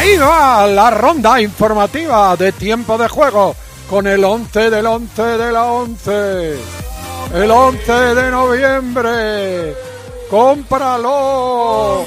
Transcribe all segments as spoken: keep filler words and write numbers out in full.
Ahí va la ronda informativa de tiempo de juego con el once del once de la once. El once de noviembre. ¡Cómpralo!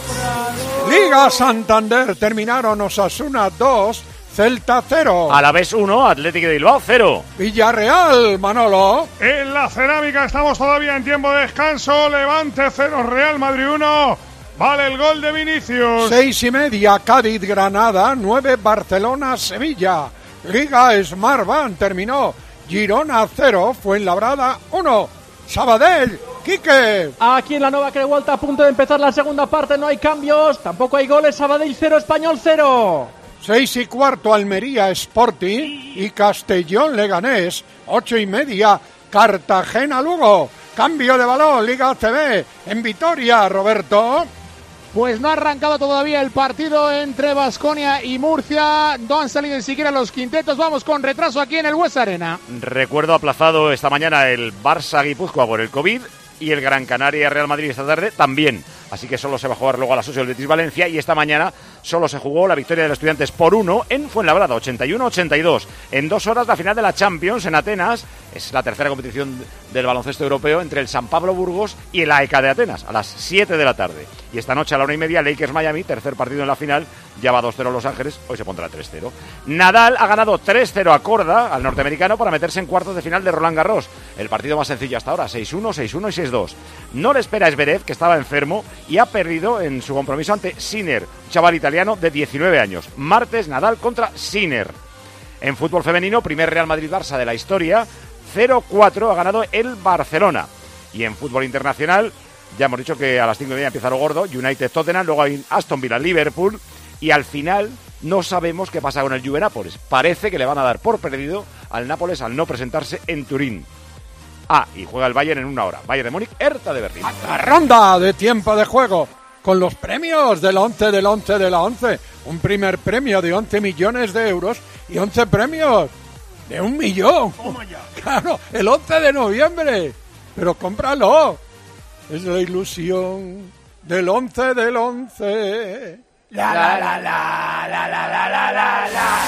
Liga Santander terminaron Osasuna dos, Celta cero. Alavés uno, Atlético de Bilbao cero. Villarreal, Manolo. En la Cerámica estamos todavía en tiempo de descanso. Levante cero, Real Madrid uno. Vale el gol de Vinicius. Seis y media, Cádiz, Granada. Nueve, Barcelona, Sevilla. Liga Smartbank terminó. Girona cero, Fuenlabrada uno. Sabadell, Quique. Aquí en la Nueva Crevuelta, a punto de empezar la segunda parte, no hay cambios, tampoco hay goles. Sabadell cero, Español cero. Seis y cuarto, Almería Sporting y Castellón Leganés. Ocho y media, Cartagena Lugo. Cambio de balón, Liga A C B en Vitoria, Roberto. Pues no ha arrancado todavía el partido entre Baskonia y Murcia. No han salido ni siquiera los quintetos. Vamos con retraso aquí en el Buesa Arena. Recuerdo aplazado esta mañana el Barça-Guipúzcoa por el COVID y el Gran Canaria-Real Madrid esta tarde también. Así que solo se va a jugar luego a las ocho el Betis Valencia y esta mañana solo se jugó la victoria de los Estudiantes por uno en Fuenlabrada, ochenta y uno a ochenta y dos. En dos horas la final de la Champions en Atenas. Es la tercera competición del baloncesto europeo entre el San Pablo Burgos y el A E K de Atenas a las siete de la tarde. Y esta noche a la una y media Lakers Miami, tercer partido en la final. Ya va dos cero Los Ángeles, hoy se pondrá tres cero. Nadal ha ganado tres cero a Korda, al norteamericano, para meterse en cuartos de final de Roland Garros. El partido más sencillo hasta ahora, seis uno, seis uno y seis dos. No le espera a Zverev, que estaba enfermo y ha perdido en su compromiso ante Sinner, un chaval italiano de diecinueve años. Martes, Nadal contra Sinner. En fútbol femenino, primer Real Madrid-Barça de la historia, cero cuatro ha ganado el Barcelona. Y en fútbol internacional, ya hemos dicho que a las cinco y media empieza lo gordo, United-Tottenham, luego hay Aston Villa-Liverpool, y al final no sabemos qué pasa con el Juve-Nápoles. Parece que le van a dar por perdido al Nápoles al no presentarse en Turín. Ah, y juega el Bayern en una hora. Bayern de Múnich, Hertha de Berlín. La ronda de tiempo de juego con los premios del once del once de la once. Un primer premio de once millones de euros y once premios de un millón. Toma ya. Claro, el once de noviembre. Pero cómpralo. Es la ilusión del once del once. La, la, la, la, la, la, la, la, la, la.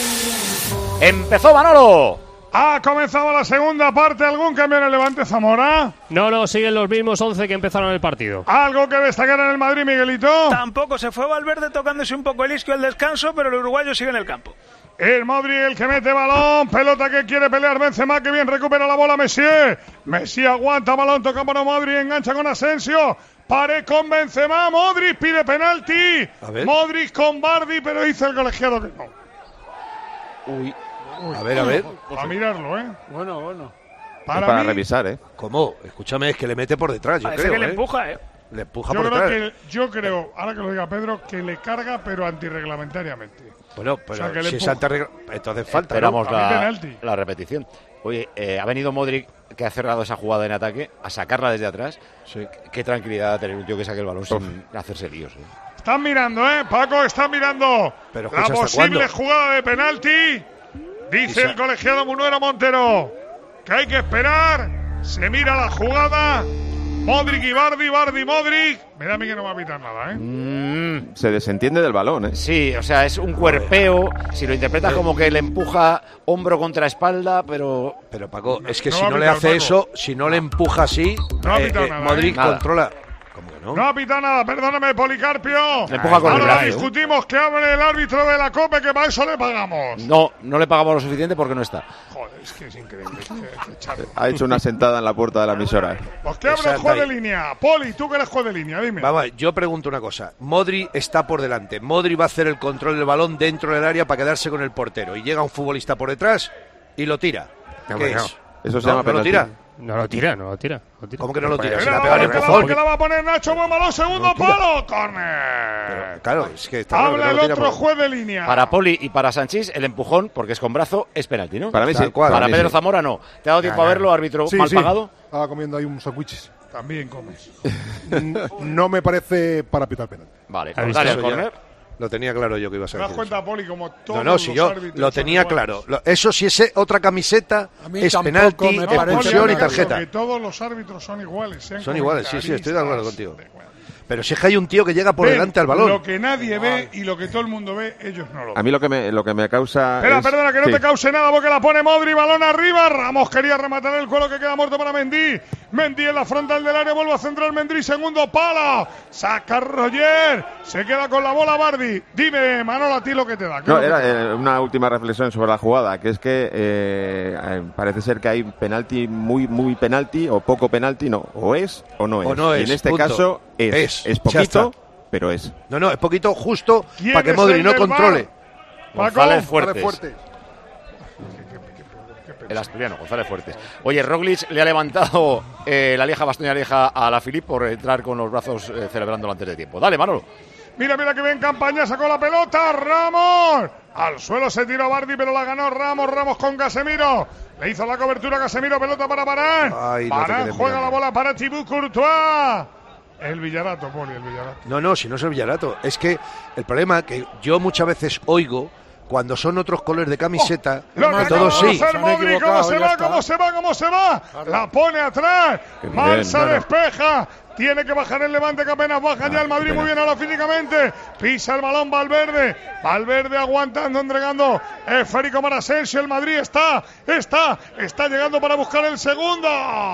¡Empezó Manolo! Ha comenzado la segunda parte. ¿Algún cambio en el Levante, Zamora? No, no, siguen los mismos once que empezaron el partido. ¿Algo que destacar en el Madrid, Miguelito? Tampoco, se fue Valverde tocándose un poco el isquio al descanso, pero el uruguayo sigue en el campo. El Madrid, el que mete balón, pelota que quiere pelear Benzema, que bien recupera la bola Messi. Messi aguanta balón, toca para Modric, engancha con Asensio. Pared con Benzema, Modric pide penalti. Modric con Bardi, pero dice el colegiado que no. Uy. A ver, a ver. A mirarlo, ¿eh? Bueno, bueno. Para, para mí, revisar, ¿eh? ¿Cómo? Escúchame, es que le mete por detrás, yo Parece creo, que le ¿eh? empuja, ¿eh? Le empuja yo por creo detrás. que, yo creo, ahora que lo diga Pedro, que le carga, pero antirreglamentariamente. Bueno, pero o sea, que si le es empuja. antirreglamentario, entonces falta, Esperamos ¿no? la, la repetición. Oye, eh, ha venido Modric, que ha cerrado esa jugada en ataque, a sacarla desde atrás. Sí. Qué tranquilidad tener un tío que saque el balón Uf. sin hacerse líos, ¿eh? Están mirando, ¿eh? Paco, están mirando pero la posible jugada de penalti. Dice el colegiado Munuera Montero que hay que esperar. Se mira la jugada. Modric y Bardi, Bardi, Modric. Me da a mí que no va a pitar nada, ¿eh? Mm. Se desentiende del balón, ¿eh? Sí, o sea, es un cuerpeo. Si lo interpretas como que le empuja hombro contra espalda, pero... Pero Paco, es que no si no le hace Paco. eso, si no le empuja así, no eh, eh, nada, Modric ¿eh? controla... ¿Cómo que no? No ha pitado nada, perdóname, Policarpio. Le empuja con Ahora el brazo. discutimos que hable el árbitro de la COPE, que para eso le pagamos. No, no le pagamos lo suficiente porque no está. Joder, es que es increíble. que, que ha hecho una sentada en la puerta de la emisora. Pues que abre el juego de línea. Poli, tú que eres juego de línea, dime. Vamos, yo pregunto una cosa. Modric está por delante. Modric va a hacer el control del balón dentro del área para quedarse con el portero. Y llega un futbolista por detrás y lo tira. ¿Qué no, es? No. Eso se no, llama ¿no lo tira? No lo tira, no lo tira. Lo tira. ¿Cómo que no lo tira? Se la pega el empujón. Que la va a poner Nacho, buen balón, segundo palo, córner. Pero, claro, es que está Habla claro el que no otro por... juez de línea. Para Poli y para Sánchez, el empujón, porque es con brazo, es penalti, ¿no? Para mí sí. Para, para mí Pedro sí. Zamora no. ¿Te ha dado tiempo ah, a verlo, árbitro sí, mal sí. pagado? Estaba comiendo ahí unos sándwiches. También comes. No me parece para pitar penalti. Vale, pues dale al córner. Lo tenía claro yo que iba a ser. ¿Te das cuenta, Poli, como todos No, no, si yo lo tenía claro. Lo, eso si es otra camiseta, es penalti, expulsión y tarjeta. Que todos los árbitros son iguales. Son iguales, sí, sí, estoy de acuerdo contigo. Pero si es que hay un tío que llega por Ven delante al balón. Lo que nadie ve y lo que todo el mundo ve, ellos no lo ven. A mí lo que me, lo que me causa. Espera, es... perdona, que no sí. te cause nada porque la pone Modri, balón arriba. Ramos quería rematar el cuero que queda muerto para Mendy. Mendy en la frontal del área, vuelve a centrar Mendy, segundo palo. Saca Roger, se queda con la bola Bardi. Dime, Manolo, a ti lo que te da. No, era te da? Eh, una última reflexión sobre la jugada, que es que eh, parece ser que hay penalti, muy, muy penalti, o poco penalti, no, o es o no es. O no y es, en este punto. caso es, Es, es ya poquito, está. pero es. No, no, es poquito justo ¿Quién para que es Modri el no del controle. VAR? González Paco. Fuertes. Fuerte. El asturiano, González Fuertes. Oye, Roglic le ha levantado eh, la Lieja, Bastoña Lieja a la Filip por entrar con los brazos eh, celebrándolo antes de tiempo. Dale, Manolo. Mira, mira que bien campaña, sacó la pelota, Ramos. Al suelo se tiró Bardi, pero la ganó Ramos, Ramos con Casemiro. Le hizo la cobertura Casemiro, pelota para Varane. Ay, no te Varane quedes juega mirando. la bola para Thibaut Courtois. El Villarato, Poli, el Villarato. No, no, si no es el Villarato. Es que el problema que yo muchas veces oigo cuando son otros colores de camiseta, Lo que acaba todos de sí. hacer Modri, cómo se va, cómo se va, cómo se va. La pone atrás. Qué bien, Mansa claro. despeja. Tiene que bajar el Levante que apenas baja ya el Madrid muy bien ahora físicamente. Pisa el balón Valverde. Valverde aguantando, entregando esférico para Asensio. El Madrid está, está, está llegando para buscar el segundo.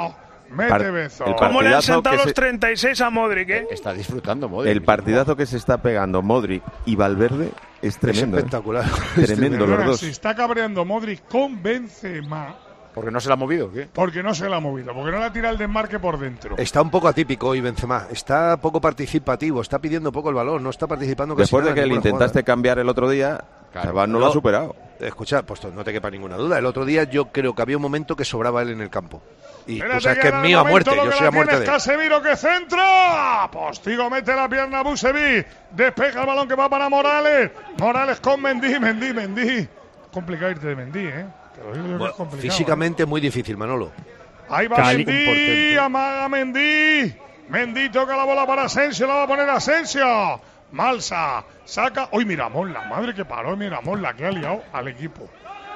Mete Par- Bezo. el ¿Cómo le han partidazo sentado que los se- treinta y seis a Modric, eh? Está disfrutando, Modric. El partidazo que se está pegando Modric y Valverde es Es tremendo. ¿eh? espectacular. Tremendo los Perdona, dos. se está cabreando Modric con Benzema Porque no se la ha movido, ¿qué? porque no se la ha movido, porque no la tira el desmarque por dentro. Está un poco atípico hoy Benzema. Está poco participativo, está pidiendo poco el balón, no está participando casi Después de nada que en le ninguna intentaste jugada. cambiar el otro día, Claro. Chaval no, lo No. ha superado. Escucha, pues no te quepa ninguna duda. El otro día yo creo que había un momento que sobraba él en el campo. Y tú Espérate sabes que es ahora el mío a momento, muerte, lo yo que soy la a muerte tiene de es él. Casemiro que centra. Postigo mete la pierna a Busevic. Despeja el balón que va para Morales. Morales con Mendy, Mendy, Mendy. Complicado irte de Mendy, ¿eh? Te lo digo yo que Bueno, es complicado, físicamente muy difícil, Manolo. ¿eh? Ahí va Cali- Mendy, amaga Mendy. Mendy toca la bola para Asensio, la va a poner Asensio. Malsa, saca. Hoy Miramón, la madre que paró Miramón, la que ha liado al equipo.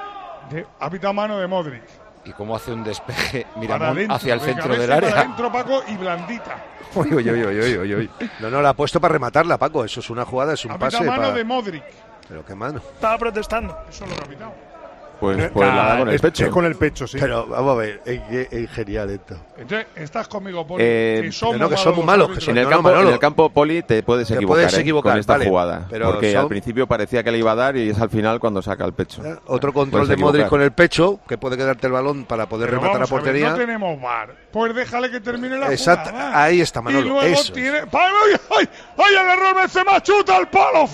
De, ha pitado mano de Modric. Y cómo hace un despeje Para Miramón adentro, hacia el de centro cabeza del y para área. adentro, Paco, y blandita. Uy, uy, uy, uy, uy, uy, uy. No, no, la ha puesto para rematarla, Paco. Eso es una jugada, es un Ha pase. pitado mano para- de Modric. Pero qué mano. Estaba protestando. Eso lo ha pitado. Pues, pues la da con el Es- pecho. es con el pecho, sí. Pero vamos a ver, es, que es genial esto. Entonces, estás conmigo, Poli. Eh, que somos no, que malos somos los malos, que árbitros. son- En el, No, no, campo, Manolo. en el campo, Poli, te puedes Te equivocar, puedes ¿eh? equivocar, con esta vale, jugada. pero porque son- al principio parecía que le iba a dar y es al final cuando saca el pecho. Otro control Puedes de Modric equivocar. con el pecho, que puede quedarte el balón para poder Pero rematar a vamos ver, portería. no tenemos V A R. Pues déjale que termine la Exacto, jugada. ahí está, Manolo, Y luego eso es. tiene... ¡Ay, ay, ay! ¡Ay, el error! Benzema chuta el palo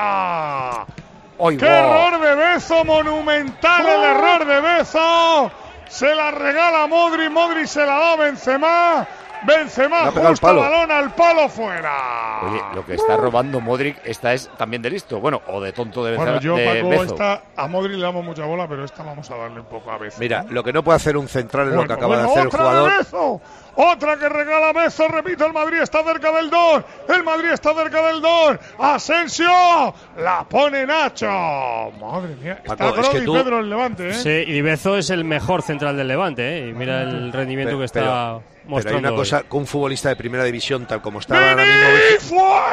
fuera. ¡Ay, ¡Qué guau! error de Bezo! ¡Monumental el error de Bezo! Se la regala Modric, Modric se la da a Benzema. Le Benzema ha pegado al justo palo. balón al palo fuera. Oye, lo que está robando Modric, esta es también de listo. Bueno, o de tonto de, Bueno, Benzema- yo, de Paco, Bezo. esta, a Modric le damos mucha bola, pero esta vamos a darle un poco a Bezo. Mira, lo que no puede hacer un central es lo que Bueno, acaba bueno, de hacer el otra jugador. de Bezo. Otra que regala Bezo, repito, el Madrid está cerca del dos. El Madrid está cerca del dos. Asensio, la pone Nacho. Madre mía, está Paco, es que Brody tú- Pedro el Levante, ¿eh? Sí, y Bezo es el mejor central del Levante, ¿eh? Y mira el rendimiento que está Pero, pero mostrando. hay una hoy. cosa, con un futbolista de primera división, tal como está ahora mismo. ¡Vení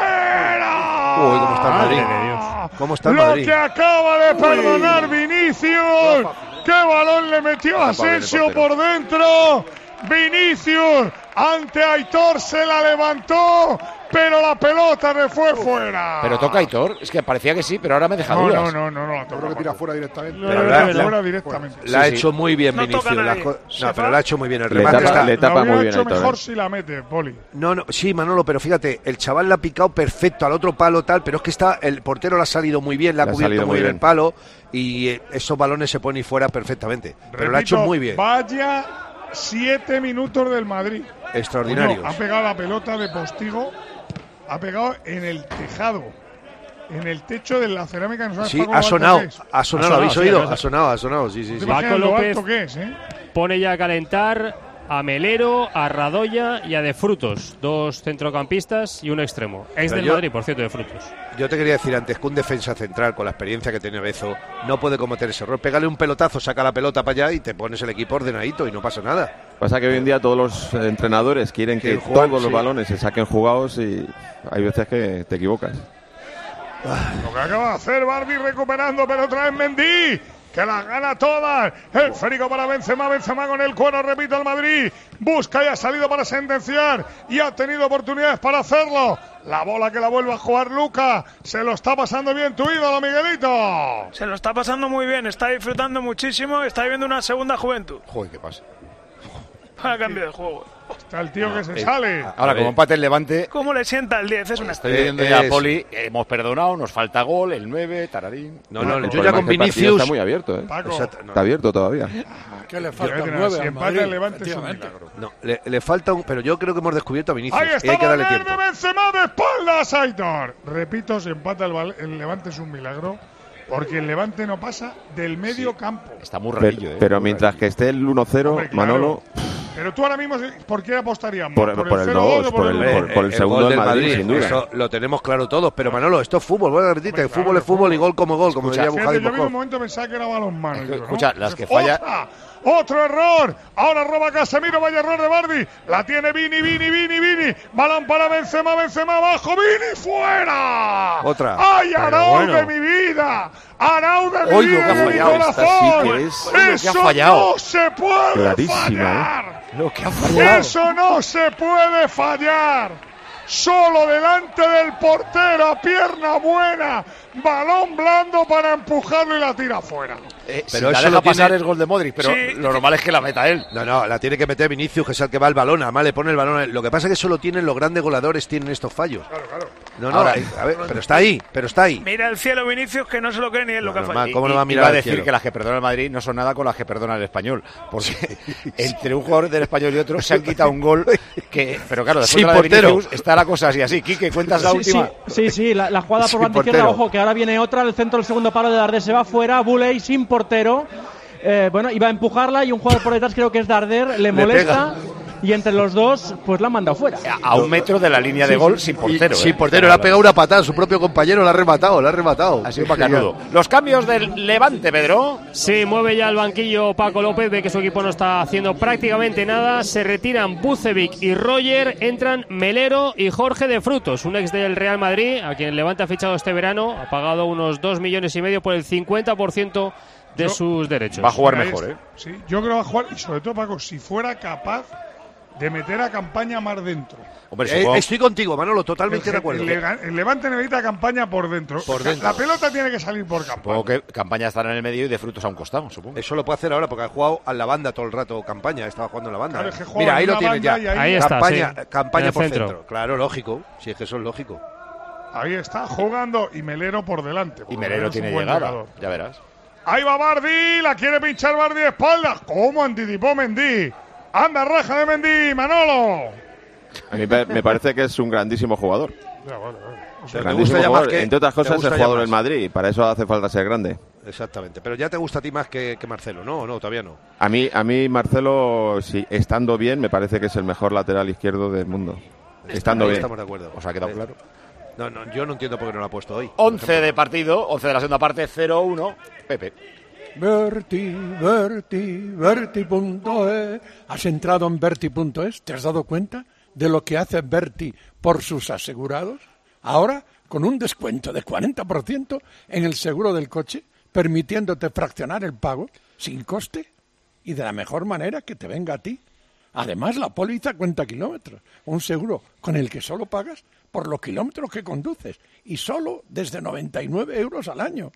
fuera! Uy, cómo está el Madrid. Madre de Dios. ¿Cómo está el Lo Madrid? que acaba de perdonar Vinicius. ¡Qué balón le metió Está para el Asensio portero. por dentro! Vinicius ante Aitor se la levantó, pero la pelota le fue fuera. Pero toca Aitor, es que parecía que sí, pero ahora me deja No, dudas. no, no, no, no, la Yo toca creo que tira Paco. fuera directamente. Lo Pero le la- mete la- fuera directamente. La ha Sí, sí. hecho muy bien No Vinicius. toca las nadie. co- Se no, pero va. la ha hecho muy bien. El Le remate tapa- está. le tapa Lo hubiera muy bien hecho Aitor, mejor ¿eh? si la mete, Poli. No, no, sí, Manolo, pero fíjate, el chaval la ha picado perfecto al otro palo, tal, pero es que está, el portero le ha salido muy bien, le ha Le ha cubierto salido muy muy bien el bien. palo y eh, esos balones se ponen fuera perfectamente. Pero lo ha hecho Repito, muy bien, Vaya siete minutos del Madrid. extraordinario. Coño, ha pegado la pelota de Postigo, ha pegado en el tejado, en el techo de la cerámica. No sabes, Sí, Paco, ha lo alto sonado, que es. ha sonado, ¿lo habéis sí, oído? es verdad. Ha sonado, ha sonado, sí, sí, ¿Te sí. Paco imaginas lo López alto que es, eh? Pone ya a calentar a Melero, a Radoya y a De Frutos, dos centrocampistas y un extremo. Ex Pero del yo- Madrid, por cierto, De Frutos. Yo te quería decir antes que un defensa central con la experiencia que tiene Bezo no puede cometer ese error. Pégale un pelotazo, saca la pelota para allá y te pones el equipo ordenadito y no pasa nada. Pasa que hoy en día todos los eh, entrenadores quieren que Quieren jugar, todos los sí. balones se saquen jugados y hay veces que te equivocas. Lo que acaba de hacer Barbie recuperando, pero otra vez Mendy, que las gana todas. El férico para Benzema, Benzema con el cuero, repito, el Madrid. Busca y ha salido para sentenciar y ha tenido oportunidades para hacerlo. La bola que la vuelve a jugar Luca. Se lo está pasando bien tu ídolo, Miguelito. Se lo está pasando muy bien, está disfrutando muchísimo, está viviendo una segunda juventud. Joder, ¿qué pasa? Para cambio de juego. Está el tío que se Eh, sale. Ahora, como empate el Levante, ¿Cómo le sienta el diez? Es una estoy estrella. viendo Eh, ya es- Poli, hemos perdonado, nos falta gol, el nueve, tararín. No, no, El yo problema ya es con que el partido Vinicius. está muy abierto, ¿eh? Paco, Exacto, no. Está abierto todavía. ¿Qué le yo falta? creo que nueve si al empate Madrid, el Levante es un efectivamente. milagro. No, le, le falta un. Pero yo creo que hemos descubierto a Vinicius. Ahí y está hay que darle Valverde, tiempo. Benzema de espaldas, Aitor. Repito, si empata el, Val- el Levante es un milagro, porque el Levante no pasa del medio campo. Está muy Pero, rarillo, ¿eh? pero mientras que esté el uno cero, Hombre, claro. Manolo, Pero tú ahora mismo, ¿por qué apostaríamos? Por- por el cero dos, o por el- uno? por- por el segundo gol del del Madrid, sin duda. Eso lo tenemos claro todos. Pero Manolo, esto es fútbol. Voy a repetirte: Hombre, claro, fútbol es fútbol y gol como gol, como Escucha, diría Fíjate, Bujadi yo en un Bojov. momento pensaba que era balonmano. Escu- digo, ¿no? escucha, las que ¡Otra! falla- Otro error. Ahora roba Casemiro, vaya error de Bardi. La tiene Vini, Vini, Vini, Vini. Balón para Benzema, Benzema abajo. Vini fuera. Otra. ¡Ay, Pero Arau bueno. de mi vida! ¡Arau de mi Oye, lo vida! que ha de mi fallado. Esta corazón! sí que es- Oye, lo que ha ¡Eso fallado. no se puede Clarísima, fallar! Lo que ha fallado. Eso no se puede fallar. Solo delante del portero, a pierna buena, balón blando para empujarlo y la tira fuera. Eh, Pero si la eso deja lo tiene- pasar es gol de Modric, pero Sí. lo normal es que la meta él. No, no, la tiene que meter Vinicius, que es el que va al balón. Además, le pone el balón. Lo que pasa es que solo tienen los grandes goleadores, tienen estos fallos. Claro, claro. No, no, Ahora- eh, a ver, pero está ahí, pero está ahí. Mira el cielo, Vinicius, que no se lo cree ni él lo que ha normal, fallado. ¿cómo no va a Y- mirar iba a al decir cielo? que las que perdona el Madrid no son nada con las que perdona el Español, porque entre un jugador del Español y otro se han quitado un gol que, pero claro, después Sin de la de portero. Vinicius está la cosa así, así. Quique, cuentas la Sí, última. sí, sí, sí, la, la jugada por Sin banda izquierda, portero. ojo, que ahora viene otra, el centro del segundo palo de Darder se va fuera, Buley sin portero. Eh, bueno, iba a empujarla y un jugador por detrás, creo que es Darder, le molesta y entre los dos, pues la han mandado fuera. A un metro de la línea de gol sin portero. Y- sin ¿eh? portero, le ha pegado una patada a su propio compañero, la ha rematado, la ha rematado. Ha sido bacanudo. Los cambios del Levante, Pedro. Sí, mueve ya el banquillo Paco López, ve que su equipo no está haciendo prácticamente nada. Se retiran Bucevic y Roger, entran Melero y Jorge de Frutos, un ex del Real Madrid, a quien el Levante ha fichado este verano, ha pagado unos dos millones y medio por el cincuenta por ciento de Yo- sus derechos. Va a jugar Ahí mejor, está. ¿eh? Sí, yo creo que va a jugar, y sobre todo, Paco, si fuera capaz de meter a Campaña más dentro. Hombre, Eh, supongo- estoy contigo, Manolo, El, totalmente de acuerdo. el Lega- el Levante necesita Campaña por dentro. Por dentro. La pelota tiene que salir por supongo Campaña. que Campaña estará en el medio y de Frutos a un costado, supongo. Eso lo puede hacer ahora porque ha jugado a la banda todo el rato campaña, estaba jugando en la banda. Claro, es que juega Mira, en ahí lo una tienes ya. banda y ahí- Ahí está, campaña sí. campaña En el por centro. centro. Claro, lógico. Si es que eso es lógico. Ahí está, jugando y Melero por delante. Y porque Melero es un tiene buen llegada, jugador. ya verás. Ahí va Bardi, la quiere pinchar Bardi de espaldas. ¿Cómo anticipó Mendy? Anda, raja de Mendy, Manolo. A mí me me parece que es un grandísimo jugador. Ya, vale, vale. O sea, ¿Te Grandísimo gusta ya más jugador. que- Entre otras te cosas, gusta es ya jugador más? del Madrid y para eso hace falta ser grande. Exactamente. Pero ya te gusta a ti más que, que Marcelo, ¿no? ¿O no? Todavía no. A mí, a mí Marcelo, si estando bien, me parece que es el mejor lateral izquierdo del mundo. Estando Ahí bien. estamos de acuerdo. ¿Os ha quedado Eh, claro? No, no, yo no entiendo por qué no lo ha puesto hoy. once de partido, once de la segunda parte, cero uno. Pepe. Verti, Verti, Verti punto es. ¿Has entrado en Verti punto es? ¿Te has dado cuenta de lo que hace Verti por sus asegurados? Ahora, con un descuento de cuarenta por ciento en el seguro del coche, permitiéndote fraccionar el pago sin coste y de la mejor manera que te venga a ti. Además, la póliza cuenta kilómetros, un seguro con el que solo pagas por los kilómetros que conduces y solo desde noventa y nueve euros al año.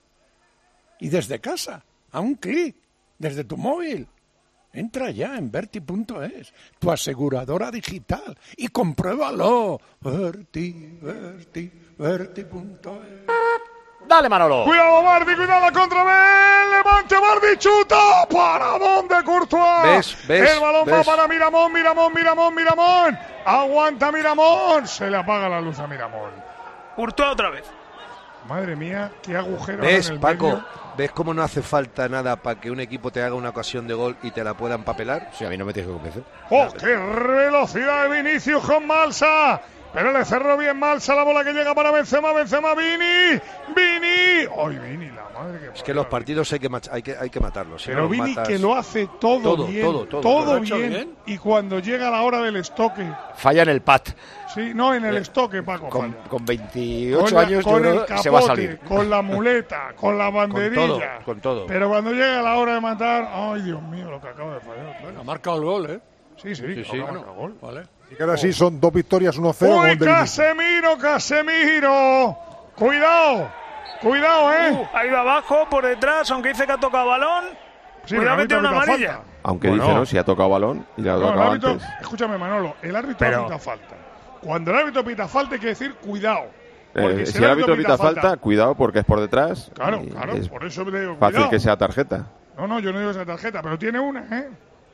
Y desde casa, a un clic, desde tu móvil. Entra ya en Verti punto es, tu aseguradora digital, y compruébalo. Verti, Verti, Verti punto es. Dale, Manolo. Cuidado Bardi, cuidado contra Bel, levante Bardi, chuta, para dónde Courtois. ¿Ves? ¿Ves? El balón va ¿Ves? para Miramón, Miramón, Miramón, Miramón. Aguanta Miramón, se le apaga la luz a Miramón. Courtois otra vez. Madre mía, qué agujero ¿Ves, en el Paco? medio. ¿Ves cómo no hace falta nada para que un equipo te haga una ocasión de gol y te la pueda empapelar? Sí, a mí no me tienes que convencer. ¡Oh, qué velocidad de Vinicius con Malsa! Pero le cerró bien Malsa la bola que llega para Benzema, Benzema, Vini, Vini. ¡Ay, Vini, la madre que Es que los partidos hay que, mach- hay que, hay que matarlos. si Pero no los Vini matas- que lo hace todo, Todo, bien, todo, todo. todo ¿Lo ha hecho bien, bien? y cuando llega la hora del estoque, Falla en el pat. sí, no en el estoque, Paco, Con, falla. con veintiocho Con la- años con yo el creo capote, se va a salir. con la muleta, con la banderilla. todo, con todo. Pero cuando llega la hora de matar, ay, Dios mío, lo que acaba de fallar. Claro. Ha marcado el gol, ¿eh? Sí, sí, Sí, sí. ha marcado gol. Vale. Y que ahora sí son dos victorias, uno cero. ¡Uy, gol de Vinicius. Casemiro, Casemiro! ¡Cuidado! ¡Cuidado, eh! Uh, ha ido abajo, por detrás, aunque dice que ha tocado balón. Sí, Cuidado pero que tiene el una árbitro amarilla. pita Aunque Bueno. dice, ¿no? Si ha tocado balón y le ha falta. No, el tocado árbitro, antes. escúchame, Manolo, el árbitro Pero- pita falta. Cuando el árbitro pita falta hay que decir cuidado. Porque Eh, si el árbitro pita falta, cuidado porque es por detrás. Claro, y claro, es por eso le digo fácil cuidado. que sea tarjeta. No, no, yo no digo esa tarjeta, pero tiene una, ¿eh?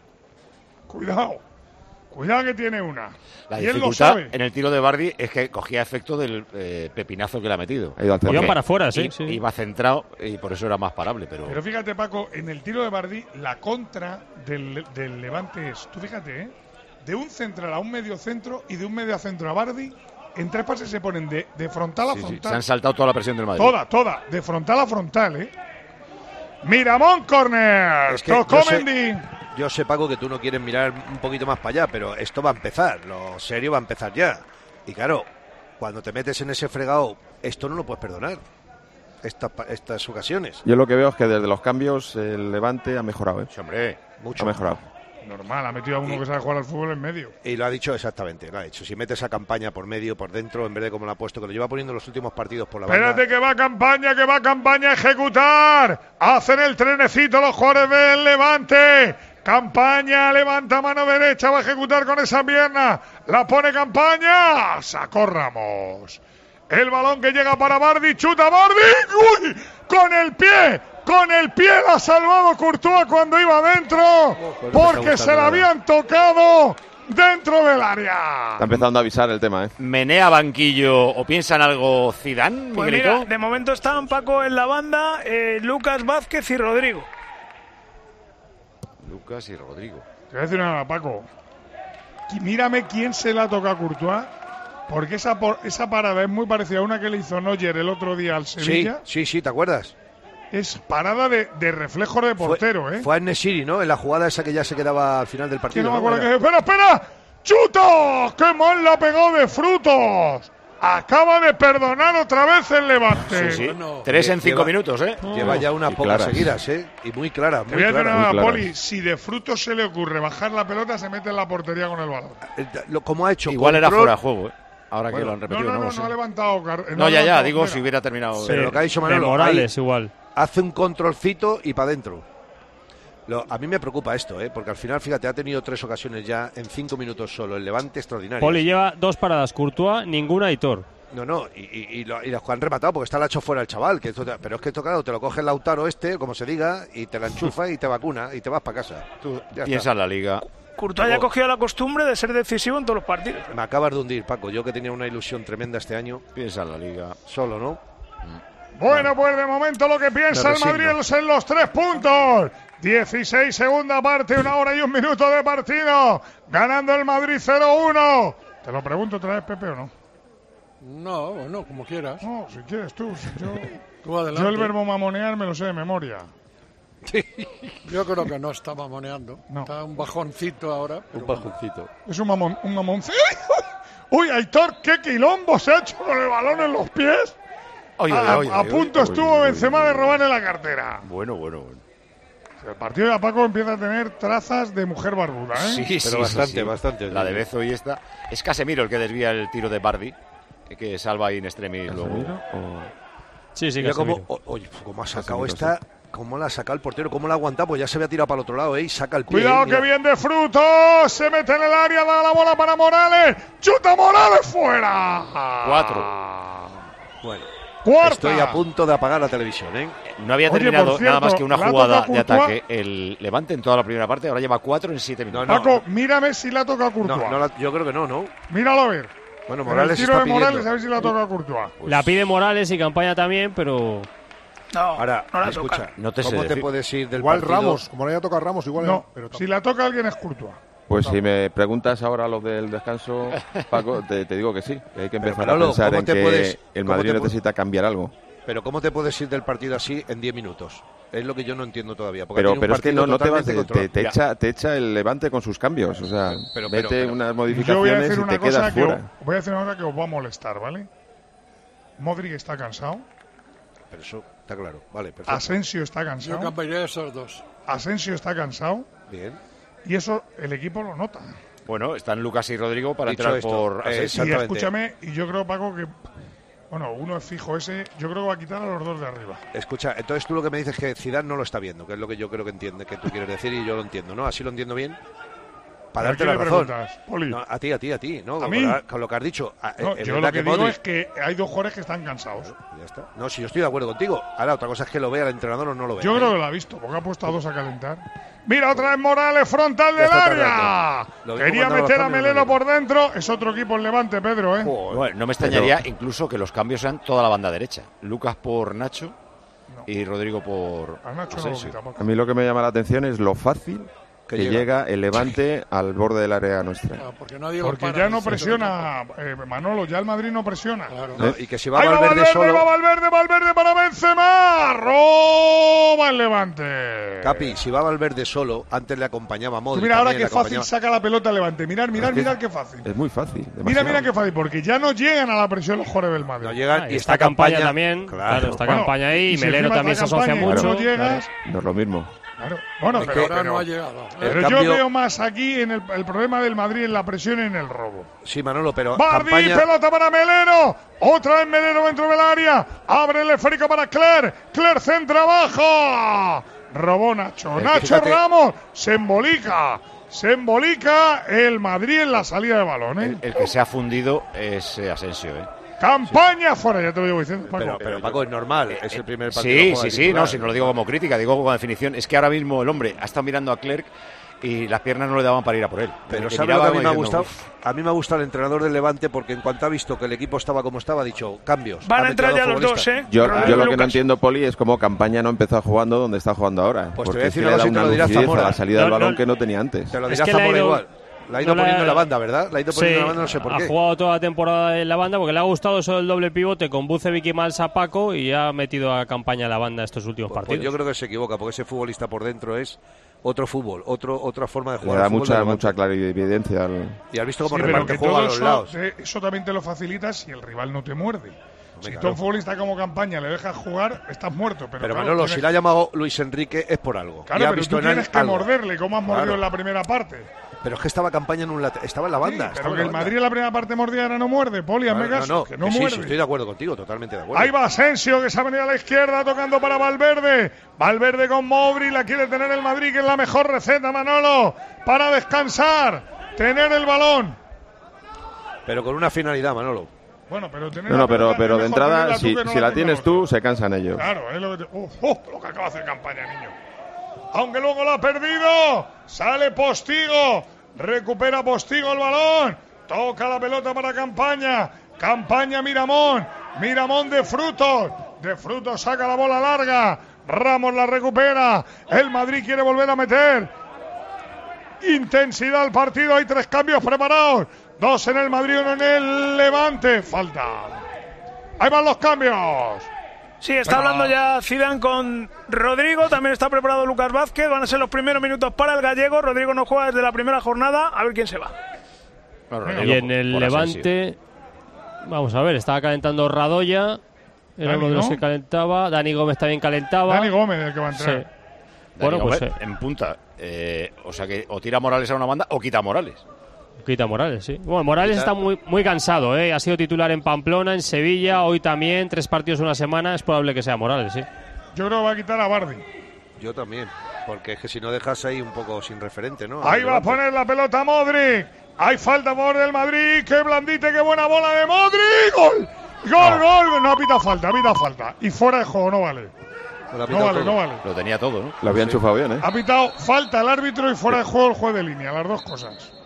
Cuidado. Cuidado que tiene una. La y él lo dificultad sabe. en el tiro de Bardi es que cogía efecto del eh, pepinazo que le ha metido. Ha ido al centro. Iban para afuera, sí, I- sí. Iba centrado y por eso era más parable, pero... Pero fíjate, Paco, en el tiro de Bardí, la contra del, del Levante es, tú fíjate, ¿eh? De un central a un medio centro y de un medio centro a Bardí, en tres pases se ponen de, de frontal a Sí, sí, frontal. se han saltado toda la presión del Madrid. Toda, toda, de frontal a frontal, ¿eh? Miramón Corner, Es que tocó yo sé- Mendy. Yo sé, Paco, que tú no quieres mirar un poquito más para allá, pero esto va a empezar, lo serio va a empezar ya. Y claro, cuando te metes en ese fregado, esto no lo puedes perdonar, estas, pa- estas ocasiones. Yo lo que veo es que desde los cambios el Levante ha mejorado, ¿eh? Sí, hombre. Mucho. Ha mejorado. Normal, ha metido a uno Y- que sabe jugar al fútbol en medio. Y lo ha dicho exactamente, lo ha dicho. Si metes a campaña por medio, por dentro, en vez de como lo ha puesto, que lo lleva poniendo en los últimos partidos por la banda. Espérate que va campaña, que va campaña a ejecutar. Hacen el trenecito los jugadores del Levante. Campaña, levanta mano derecha, va a ejecutar con esa pierna. La pone campaña. Sacó Ramos. El balón que llega para Bardi, chuta Bardi. ¡Uy! Con el pie, con el pie la ha salvado Courtois cuando iba adentro. pues Porque se la habían tocado dentro del área. Está empezando a avisar el tema, ¿eh? ¿Menea banquillo o piensa en algo Zidane, Pues Miguelito? mira, de momento están Paco en la banda, eh, Lucas Vázquez y Rodrigo. Lucas y Rodrigo. Te voy a decir una, Paco. Qui- Mírame quién se la toca a Courtois, porque esa, por- esa parada es muy parecida a una que le hizo Neuer el otro día al Sí, Sevilla. sí, sí, ¿te acuerdas? Es parada de, de reflejo de portero, fue, ¿eh? Fue a Nesiri, ¿no? En la jugada esa que ya se quedaba al final del Que partido. no me ¿no? acuerdo Era- que... ¡Espera, espera! ¡Chuta! ¡Qué mal la pegó de Frutos! Acaba de perdonar otra vez el Levante. Sí, sí. Bueno. Tres en cinco Lleva- minutos, ¿eh? Lleva ya unas Y pocas claras. seguidas, ¿eh? Y muy claras, Te muy voy a decir claras. una, muy claras. Poli. Si de Frutos se le ocurre bajar la pelota, se mete en la portería con el balón. Eh, Lo, como ha hecho Igual era control, fuera de juego, ¿eh? Ahora Bueno, que lo han No, repetido, no, no, no, lo no, sé. ha levantado. Car- No, ha ya, ya, levantado digo bandera. si hubiera terminado. Pero lo que ha dicho Manolo, de Morales ahí igual. hace un controlcito y para adentro. Lo- a mí me preocupa esto, ¿eh? Porque al final, fíjate, ha tenido tres ocasiones ya en cinco minutos solo. El Levante extraordinario. Poli lleva dos paradas Courtois, ninguna Aitor. No, no, y, y, y, lo- y los que han rematado, porque está la hecho fuera el chaval. Que esto te- pero es que esto, claro, te lo coge el Lautaro este, como se diga, y te la enchufa y te vacuna y te vas para casa. Tú Ya piensa está. en la liga. Courtois ya ha Oh. cogido la costumbre de ser decisivo en todos los partidos. Me acabas de hundir, Paco. Yo que tenía una ilusión tremenda este año, Piensa en la liga. solo, ¿no? Bueno, pues de momento lo que piensa Me el Madrid resigno. es en los tres puntos. dieciséis segunda parte, una hora y un minuto de partido. Ganando el Madrid cero uno. Te lo pregunto otra vez, Pepe, ¿o no? No, bueno, como quieras. No, si quieres tú. si yo, Tú adelante. yo el verbo mamonear me lo sé de memoria. Yo creo que no está mamoneando. No. Está un bajoncito ahora. pero Un bajoncito. Es un mamón, un mamón. Uy, Aitor, qué quilombo se ha hecho con el balón en los pies. Oye, a, oye, a oye, punto oye, estuvo oye, Benzema oye, de oye. robarle la cartera. Bueno, bueno, bueno. El partido de Paco empieza a tener trazas de mujer barbuda, ¿eh? Sí, Pero sí, bastante, sí, sí. bastante, La sí. de Bezo y esta. Es Casemiro el que desvía el tiro de Bardi, que salva ahí en extremis luego. Sí, sí, Mira Casemiro. cómo, o- oye, cómo ha sacado Casemiro, esta, cómo la ha sacado el portero, cómo la ha aguantado, pues ya se había tirado para el otro lado, ¿eh? Y saca el pie. Cuidado ¿eh? que Mira. bien de Frutos. Se mete en el área, da la bola para Morales. ¡Chuta Morales fuera! Cuatro. Bueno, Cuarta. estoy a punto de apagar la televisión, ¿eh? No había Oye, terminado por cierto, nada más que una la ha jugada tocado de Courtois. ataque. El Levante en toda la primera parte, ahora lleva cuatro en siete minutos. No, no. Paco, mírame si la toca No, Courtois. no la- yo creo que no, ¿no? Míralo a ver. Bueno, Pero Morales el tiro está de pidiendo. Morales, a ver si la toca Courtois. La pide Morales y Campaña también, pero... No, Ahora, no la escucha, toca. No te sé ¿cómo te decir. puedes ir del Igual partido? Ramos, como le haya tocado a Ramos, igual No, pero si la toca alguien es Courtois. Pues si me preguntas ahora lo del descanso, Paco, te, te digo que sí. Que hay que Pero, empezar Manolo, a pensar ¿cómo en te que puedes- el cómo Madrid te pu- necesita cambiar algo. Pero ¿cómo te puedes ir del partido así en diez minutos? Es lo que yo no entiendo todavía. porque Pero, tiene un pero es que partido no, no te vas, totalmente te, controlado. te Mira, echa, te echa el Levante con sus cambios. O sea, pero, vete pero, pero. unas Yo voy a modificaciones decir y una te cosa quedas que os, fuera. voy a decir una cosa que os va a molestar, ¿vale? Modric está cansado, Pero eso está claro. Vale, perfecto. Asensio está Yo cansado, cambiaría esos dos. Asensio está cansado Bien. y eso el equipo lo nota. Bueno, están Lucas y Rodrigo para Dicho entrar esto, por eh, Asensio. Y Exactamente. escúchame, y yo creo, Paco, que bueno, uno es fijo ese, yo creo que va a quitar a los dos de arriba. Escucha, entonces tú lo que me dices es que Zidane no lo está viendo, que es lo que yo creo que entiende, que tú quieres decir y yo lo entiendo, ¿no? Así lo entiendo bien. Para ¿A darte quién la le razón. preguntas, Poli? No, a ti, a ti, a ti, ¿no? ¿A con, mí? la- con lo que has dicho. Ah, No, eh, es yo verdad lo que, digo Modric- es que hay dos jugadores que están cansados. Ya está. No, si yo estoy de acuerdo contigo. Ahora, otra cosa es que lo vea el entrenador o no lo vea. Yo ¿eh? creo que lo ha visto, porque ha puesto a dos a calentar. Mira, otra vez Morales, frontal Ya del está área. tardando. Lo mismo Quería mandaba meter a cambios, Meleno no por dentro. Es otro equipo el Levante, Pedro, ¿eh? Bueno, no me extrañaría incluso que los cambios sean toda la banda derecha. Lucas por Nacho y Rodrigo por A Nacho no lo Asensio. quitamos. A mí lo que me llama la atención es lo fácil Que que, llega. llega. el Levante al borde del área nuestra. Ah, porque nadie lo Porque para ya en no el centro presiona, eh, Manolo, ya el Madrid no presiona. del campo. No, ¿Eh? y que si va Ahí va Valverde, Valverde, solo. va Valverde, Valverde para Benzema. Roba el Levante. Capi, si va Valverde solo, antes le acompañaba Tú Modric. mira ahora también qué le fácil acompañaba- saca la pelota el Levante. Mirar, mirar, Es que- mirar qué fácil. Es muy fácil. Mira, demasiado. mira qué fácil, porque ya no llegan a la presión los jugadores del Madrid. No llegan Ah, y está está Campaña también. Claro. Claro, está Bueno, Campaña ahí. y Y si Melero encima también está se asocia Campaña y mucho. no llegas, No es lo mismo. claro. Bueno, Es pero, que- Ahora no pero- ha llegado. El pero cambio- yo veo más aquí en el, el problema del Madrid en la presión y en el robo. Sí, Manolo, pero Bardi, Campaña... pelota para Meleno. Otra vez Meleno dentro del área. Abre el esférico para Cler. Cler centra abajo. Robó Nacho. Es que Nacho fíjate- Ramos se embolica. Se embolica el Madrid en la salida de balón. ¿eh? El, el que se ha fundido es eh, Asensio, ¿eh? Campaña fuera, ya te lo digo diciendo. Paco. Pero, pero Paco, es normal, es el primer partido. Sí, juega sí, de sí, titular. no, si no lo digo como crítica, digo como definición. Es que ahora mismo el hombre ha estado mirando a Clerc y las piernas no le daban para ir a por él. Pero Le ¿sabes lo que miraba a mí me ha como gustado? diciendo, A mí me ha gustado el entrenador del Levante porque en cuanto ha visto que el equipo estaba como estaba, ha dicho cambios. Van Ha a entrar metido ya dos los dos, futbolistas. ¿eh? Yo, Rodrigo yo y lo que no Lucas. entiendo, Poli, es cómo Campaña no empezó jugando donde está jugando ahora. Pues te voy a porque es decir que una le da cosa y te una lo dirá lucidez a Zamora. la salida No, del balón no, que no tenía antes. Te lo Es dirá que le ha Zamora ido- igual. La ha ido no le poniendo ha- en la banda, ¿verdad? La ha ido Sí, poniendo en la banda, no sé por ha qué. jugado toda la temporada en la banda porque le ha gustado eso del doble pivote con Bucevic y Malsa a Paco y ha metido a Campaña en la banda estos últimos Pues, pues partidos. yo creo que se equivoca porque ese futbolista por dentro es otro fútbol, otro otra forma de Le jugar. da al fútbol mucha, del Levante. mucha clarividencia al... Y has visto cómo Sí, pero reparte que juego a todo los eso, lados. eh, eso también te lo facilita si el rival no te muerde. Si claro. tú a un futbolista como Campaña le dejas jugar, estás muerto. Pero, Pero claro, Manolo, tienes- si le ha llamado Luis Enrique es por algo. Claro, Y ha pero visto tú en él tienes que algo. morderle, como has mordido Claro. en la primera parte. Pero es que estaba Campaña en un late- estaba en la banda. Sí, estaba pero en que la el banda. Madrid en la primera parte mordía, ahora no muerde. Poli, hazme Claro, caso, no, no, que no que sí, muerde. sí, estoy de acuerdo contigo, totalmente de acuerdo. Ahí va Asensio, que se ha venido a la izquierda, tocando para Valverde. Valverde con Modric, la quiere tener el Madrid, que es la mejor receta, Manolo, para descansar, tener el balón. Pero con una finalidad, Manolo. Bueno, pero tener No, la no, pero, pelota pero es de mejor entrada, tenerla tú si, que no si la la tenga tienes otro. tú, se cansan ellos. Claro, es lo que, te- uf, uf, lo que acaba de hacer Campaña, niño. Aunque luego lo ha perdido, sale Postigo, recupera Postigo el balón, toca la pelota para Campaña, Campaña Miramón, Miramón de Frutos, de Frutos saca la bola larga, Ramos la recupera, el Madrid quiere volver a meter. Intensidad al partido, hay tres cambios preparados, dos en el Madrid, uno en el Levante, falta. Ahí van los cambios. Sí, está Venga. hablando ya Zidane con Rodrigo, también está preparado Lucas Vázquez, van a ser los primeros minutos para el gallego, Rodrigo no juega desde la primera jornada, a ver quién se va. No, Venga. Rodrigo Y en el por Asensio. Levante, vamos a ver, estaba calentando Radoya, era Dani, uno de los ¿no? que calentaba, Dani Gómez también calentaba. Dani Gómez, el que va a Sí. entrar. Dani Bueno, pues Gómez eh, en punta. Eh, o sea que o tira Morales a una banda o quita a Morales. quita Morales, sí. Bueno, Morales Quita- está muy, muy cansado, ¿eh? Ha sido titular en Pamplona, en Sevilla, hoy también, tres partidos en una semana, es probable que sea Morales, sí. Yo creo que va a quitar a Bardi. Yo también. Porque es que si no dejas ahí un poco sin referente, ¿no? Ahí va a poner la pelota Modric. Hay falta a favor del Madrid. Qué blandite, qué buena bola de Modric. Gol. Gol, gol. No, pita falta, pita falta. Y fuera de juego, no vale. Lo ha No pitado vale, todo. no vale. Lo tenía todo, ¿no? Lo había enchufado bien, ¿eh? Ha pitado falta el árbitro y fuera de juego el juez de línea. Las dos cosas.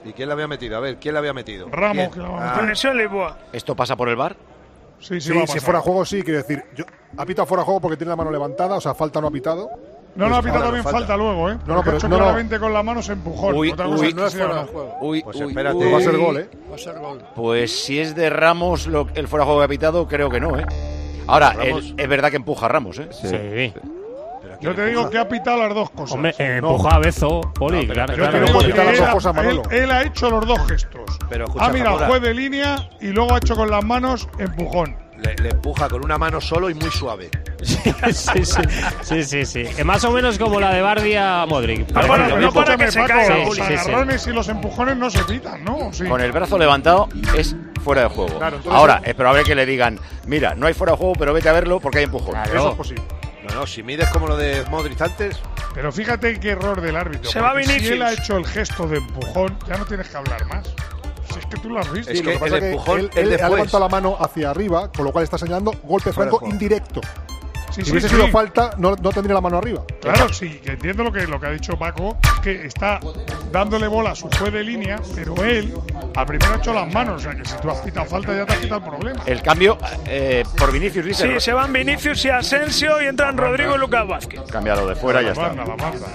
¿Y quién la había metido? A ver, ¿quién la había metido? Ramos, ¿Quién? que la va a Ah, meter. Conexión Lisboa. ¿Esto pasa por el bar? Sí, sí, Sí, va a si pasar. fuera juego, sí, quiere decir. Yo, ha pitado fuera juego porque tiene la mano levantada, o sea, falta no ha pitado. No, no, ha pitado ahora también nos falta. falta. luego, ¿eh? No, no, Porque pero- ha hecho no, no. claramente con las manos empujón. Uy, Otra cosa uy, es que No es sea fuera no. de juego. Uy, Pues uy, espérate. uy. Va a ser gol, ¿eh? Va a ser gol. Pues si es de Ramos lo, el fuera de juego que ha pitado, creo que no, ¿eh? Ahora, Ramos. el- es verdad que empuja a Ramos, ¿eh? Sí. pero Yo ¿quién te digo empuja? que ha pitado las dos cosas. Hombre, eh, empuja a Bezo, Poli, No, pero- claro, Yo pero te claro. digo puede que quitar las él, dos ha- cosas, Manolo. él- él ha hecho los dos gestos. Pero escucha, ha mirado Zamora. juez de línea y luego ha hecho con las manos empujón. Le, le empuja con una mano solo y muy suave. sí, sí, sí, sí, sí. Es más o menos como la de Bardia Modric. Ah, Por bueno, ejemplo. pero no para que se Paco, caiga. sí, Los sí, sí. agarrones y los empujones no se pitan, ¿no? Sí. Con el brazo levantado es fuera de juego. Claro, entonces- Ahora, es probable que le digan, mira, no hay fuera de juego, pero vete a verlo porque hay empujón. Eso es posible. No, no, si mides como lo de Modric antes, Pero fíjate qué error del árbitro. Se va porque Si Vinicius. él ha hecho el gesto de empujón, ya no tienes que hablar más. Si es que tú lo has visto. Es Sí, que lo que pasa el es que empujón él, es él ha después. levantado la mano hacia arriba, con lo cual está señalando golpe Fuera de franco juego. indirecto. Sí, Si sí, hubiese sí. sido falta, no, no tendría la mano arriba. Claro, sí, que entiendo lo que, lo que ha dicho Paco, que está dándole bola a su juez de línea, pero él al primero ha hecho las manos, o sea que si tú has quitado falta ya te has quitado el problema. El cambio eh, por Vinicius dice. Sí, se van Vinicius y Asensio y entran Rodrigo y Lucas Vázquez. Cambiado de fuera, ya la está. banda, la banda.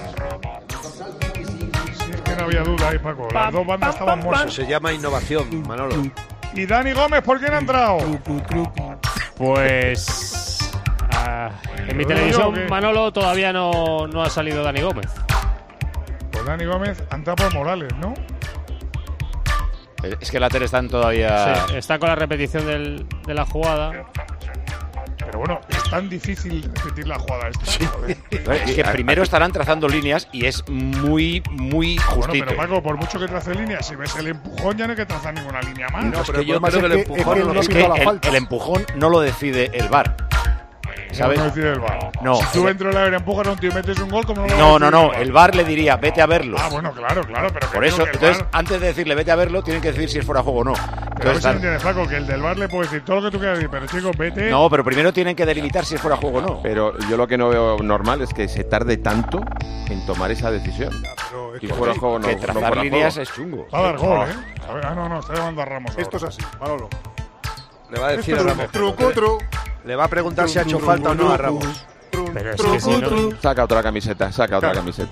Si es que no había duda ahí, Paco, las Pam, dos bandas pam, estaban pam, eso muertas. se llama innovación, Manolo. ¿Y Dani Gómez por quién ha entrado? Pues. ah, en mi Lo digo televisión, que- Manolo, todavía no, no ha salido Dani Gómez. Pues Dani Gómez ha entrado por Morales, ¿no? Eh, Es que la tele están todavía. Sí, está con la repetición del- de la jugada. Pero bueno, es tan difícil repetir la jugada esta. joder. Es que primero estarán trazando líneas y es muy, muy Bueno, justito. pero Paco, por mucho que trace líneas, si ves el empujón ya no hay que trazar ninguna línea más. No, Es pero que yo el problema creo que el es que- es empujón que no él lo es no que pita la el, falta. el empujón no lo decide el V A R. ¿Sabes? No decide el V A R. No. Si tú dentro del área empujas a un tío y metes un gol, como no lo va a No, no, decidir no. El V A R le diría, vete a verlo. Ah, bueno, claro, claro, pero que Por digo eso, que el entonces, V A R antes de decirle vete a verlo, tienen que decir si es fuera de juego o no. Pero a ver Entonces, si están- entiendes, Paco, que el del V A R le puede decir todo lo que tú quieras decir, pero chicos, vete. no, pero primero tienen que delimitar si es fuera de juego o no. Pero yo lo que no veo normal es que se tarde tanto en tomar esa decisión. Pero es Y que fuera de juego no. que no trazar fuera de líneas juego. es chungo. Va a dar gol, ¿eh? A ver, ah, no, no, está llamando a Ramos. Esto es ahora. así, Manolo. Le va a decir a Truco, Ramos. truco, truco. Le va a preguntar si ha hecho falta o no a Ramos. Pero es que si no. Saca otra camiseta, saca otra camiseta.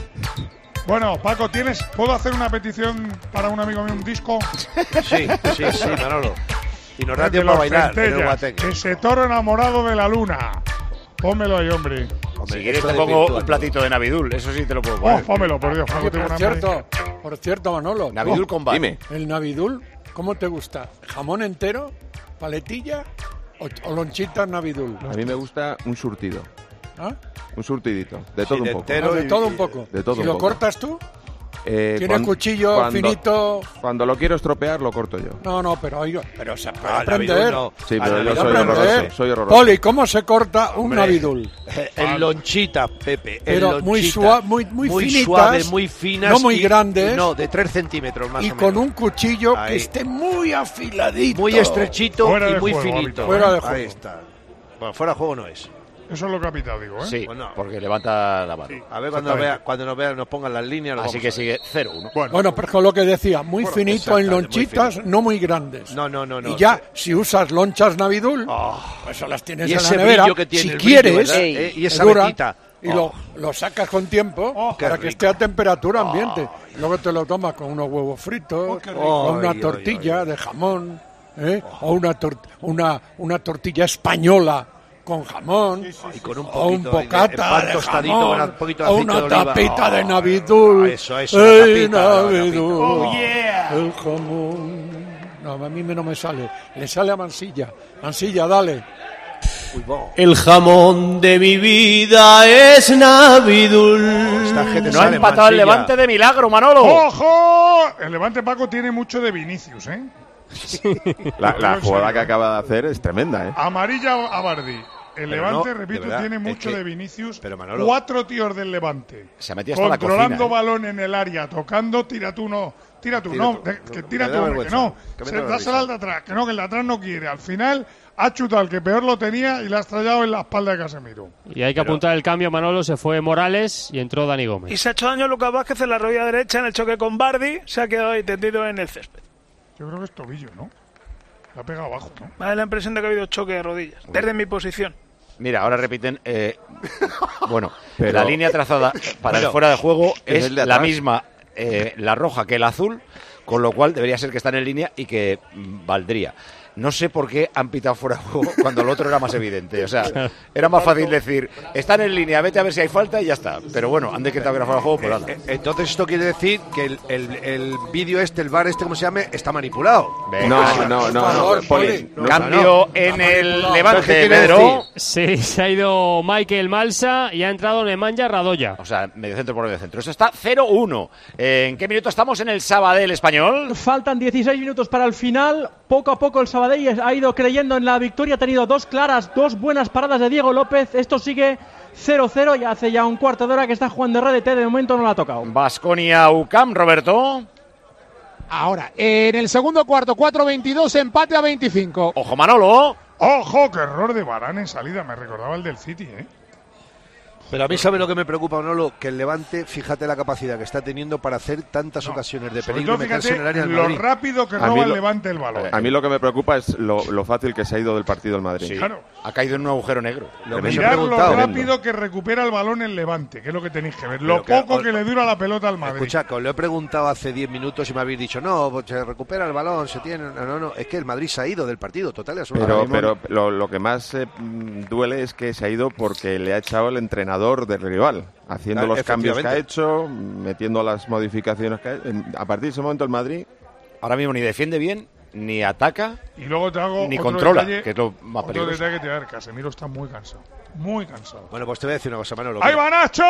Bueno, Paco, ¿tienes, ¿puedo hacer una petición para un amigo mío, un disco? Sí, sí, sí, Manolo. Y nos da De tiempo a los bailar en el Centellas, Guateque. ese toro enamorado de la luna. Pónmelo ahí, hombre. Hombre, Si quieres esto te de pongo virtual, un platito de Navidul, eso sí te lo puedo Oh, poner. pómelo, por Dios, Paco, Oye, tengo por una hambre. cierto, por cierto, Manolo. Navidul con bar. Dime. ¿El Navidul cómo te gusta? ¿Jamón entero? ¿Paletilla? ¿O, o lonchitas Navidul? A mí me gusta un surtido, ¿Ah? un surtidito, de todo Sí, un de poco. entero. Ah, de y- todo un poco. de todo si un lo poco. cortas tú, Eh, tiene cuan- cuchillo cuando- finito. Cuando lo quiero estropear, lo corto yo. No, no, pero oiga, pero se puede Ah, aprender. Navidul no. Sí, Ah, pero yo Navidul soy no. Aprender. horroroso, soy horroroso. Poli, ¿cómo se corta un Hombre. Navidul? En lonchita, Pepe. en Pero muy lonchita. sua- muy- muy finitas, suave, muy finas. no muy y- grandes. No, de tres centímetros más Y o con menos. un cuchillo Ahí. que esté muy afiladito. Muy estrechito Fuera y de muy juego, finito. hábito, Fuera de Ahí juego. está. Bueno, fuera de juego no es. Eso es lo que ha pitado, digo, ¿eh? Sí, Bueno. porque levanta la mano. A ver cuando nos vea, cuando nos vean, nos pongan las líneas. lo Así vamos que a ver. sigue cero uno. Bueno, pero con lo que decía, muy finito en exactamente, muy lonchitas, fino. no muy grandes. No, no, no, no. Y ya, si usas lonchas Navidul, pues eso las tienes Y en ese la nevera. brillo que tiene, si el brillo, quieres, ¿verdad? Eh, y esa te dura, vetita. y Oh. lo, lo sacas con tiempo qué para que rico. esté a temperatura ambiente. Y luego te lo tomas con unos huevos fritos, rico. con una Ay, tortilla ay, ay. de jamón, ¿eh? o una, tor- una, una tortilla española con jamón, Y con un o un poquito de- bocata de pan de tostadito jamón, con un poquito de o aceite una de oliva. tapita de Oh, Navidul. eso, eso, una ¡Ey, tapita, una Navidul! tapita. Oh, yeah. El jamón. No, a mí no me sale. Le sale a Mansilla. Mansilla, dale. El jamón de mi vida es Navidul. Esta gente No ha sale, empatado el Mansilla. Levante de milagro, Manolo. ¡Ojo! El Levante, Paco, tiene mucho de Vinicius, ¿eh? La, la En jugada serio. que acaba de hacer es tremenda, ¿eh? Amarilla a Bardi. el Pero Levante, no, de repito, verdad, tiene es mucho que- de Vinicius. pero Manolo- Cuatro tíos del Levante. Se ha metido hasta la Controlando cocina, ¿eh? balón en el área, tocando, tira tú no. Tira tú, Tira no. tú. de- que tira Me tú, da hombre, que vergüenza, no. que me Se- da Dásela risa. al de atrás, que no, que el de atrás no quiere. Al final ha chutado al que peor lo tenía y le ha estrellado en la espalda de Casemiro. Y hay que apuntar el cambio, Manolo. Se fue Morales y entró Dani Gómez. Y se ha hecho daño Lucas Vázquez en la rodilla derecha en el choque con Bardi. Se ha quedado ahí tendido en el césped. Yo creo que es tobillo, ¿no? La ha pegado abajo, ¿no? Me da la impresión de que ha habido choque de rodillas. Desde mi posición. Mira, ahora repiten. eh, bueno, Pero- la línea trazada para Bueno, el fuera de juego es es el de la atrás. misma, eh, la roja que el azul, con lo cual debería ser que están en línea y que mm, valdría. No sé por qué han pitado fuera de juego cuando el otro era más evidente. O sea, era más fácil decir, están en línea, vete a ver si hay falta y ya está. Pero bueno, han decretado que era fuera de juego, pues nada. Eh, Entonces esto quiere decir que el, el, el vídeo este, el bar este, como se llame, está manipulado. Venga, No, no, no, favor, no, Poli, no, Cambio no. en el ¿Qué Levante, quiere Pedro. decir? Sí, se ha ido Michael Malsa y ha entrado Nemanja Radoya. O sea, medio centro por medio centro. Esto está cero uno. ¿En qué minuto estamos en el Sabadell español? Faltan dieciséis minutos para el final. Poco a poco el Sabadell ha ido creyendo en la victoria. Ha tenido dos claras, dos buenas paradas de Diego López. Esto sigue cero cero y hace ya un cuarto de hora que está jugando R D T. De momento no lo ha tocado. Baskonia U C A M, Roberto. Ahora, en el segundo cuarto, cuatro veintidós, empate a veinticinco. Ojo, Manolo. ¡Ojo! ¡Qué error de Varane en salida! Me recordaba el del City, ¿eh? Pero a mí, ¿sabe lo que me preocupa, Manolo? Que el Levante, fíjate la capacidad que está teniendo para hacer tantas ocasiones de Sobre peligro y todo, meterse en el área fíjate del lo Madrid. rápido que A mí roba el lo- Levante el balón. A mí lo que me preocupa es lo, lo fácil que se ha ido del partido el Madrid. Sí, Claro. ha caído en un agujero negro. Lo que os he Mirad lo preguntado. rápido que recupera el balón el Levante, que es lo que tenéis que ver. Pero Lo que- poco os- que le dura la pelota al Madrid. Escucha, que os lo he preguntado hace diez minutos y me habéis dicho, no, pues se recupera el balón, se tiene... No, no, no, es que el Madrid se ha ido del partido, total y absolutamente. Pero, pero lo, lo que más eh, mm, duele es que se ha ido porque le ha echado el entrenador del rival, haciendo Ah, los cambios que ha efectivamente. hecho, metiendo las modificaciones que ha hecho. En- A partir de ese momento el Madrid Ahora mismo ni defiende bien, ni ataca, Y luego te hago ni otro controla, detalle, que es lo más otro peligroso. detalle que te voy a dar. Casemiro está muy cansado. Muy cansado. Bueno, pues te voy a decir una cosa, Manolo. ¡Ahí va Nacho!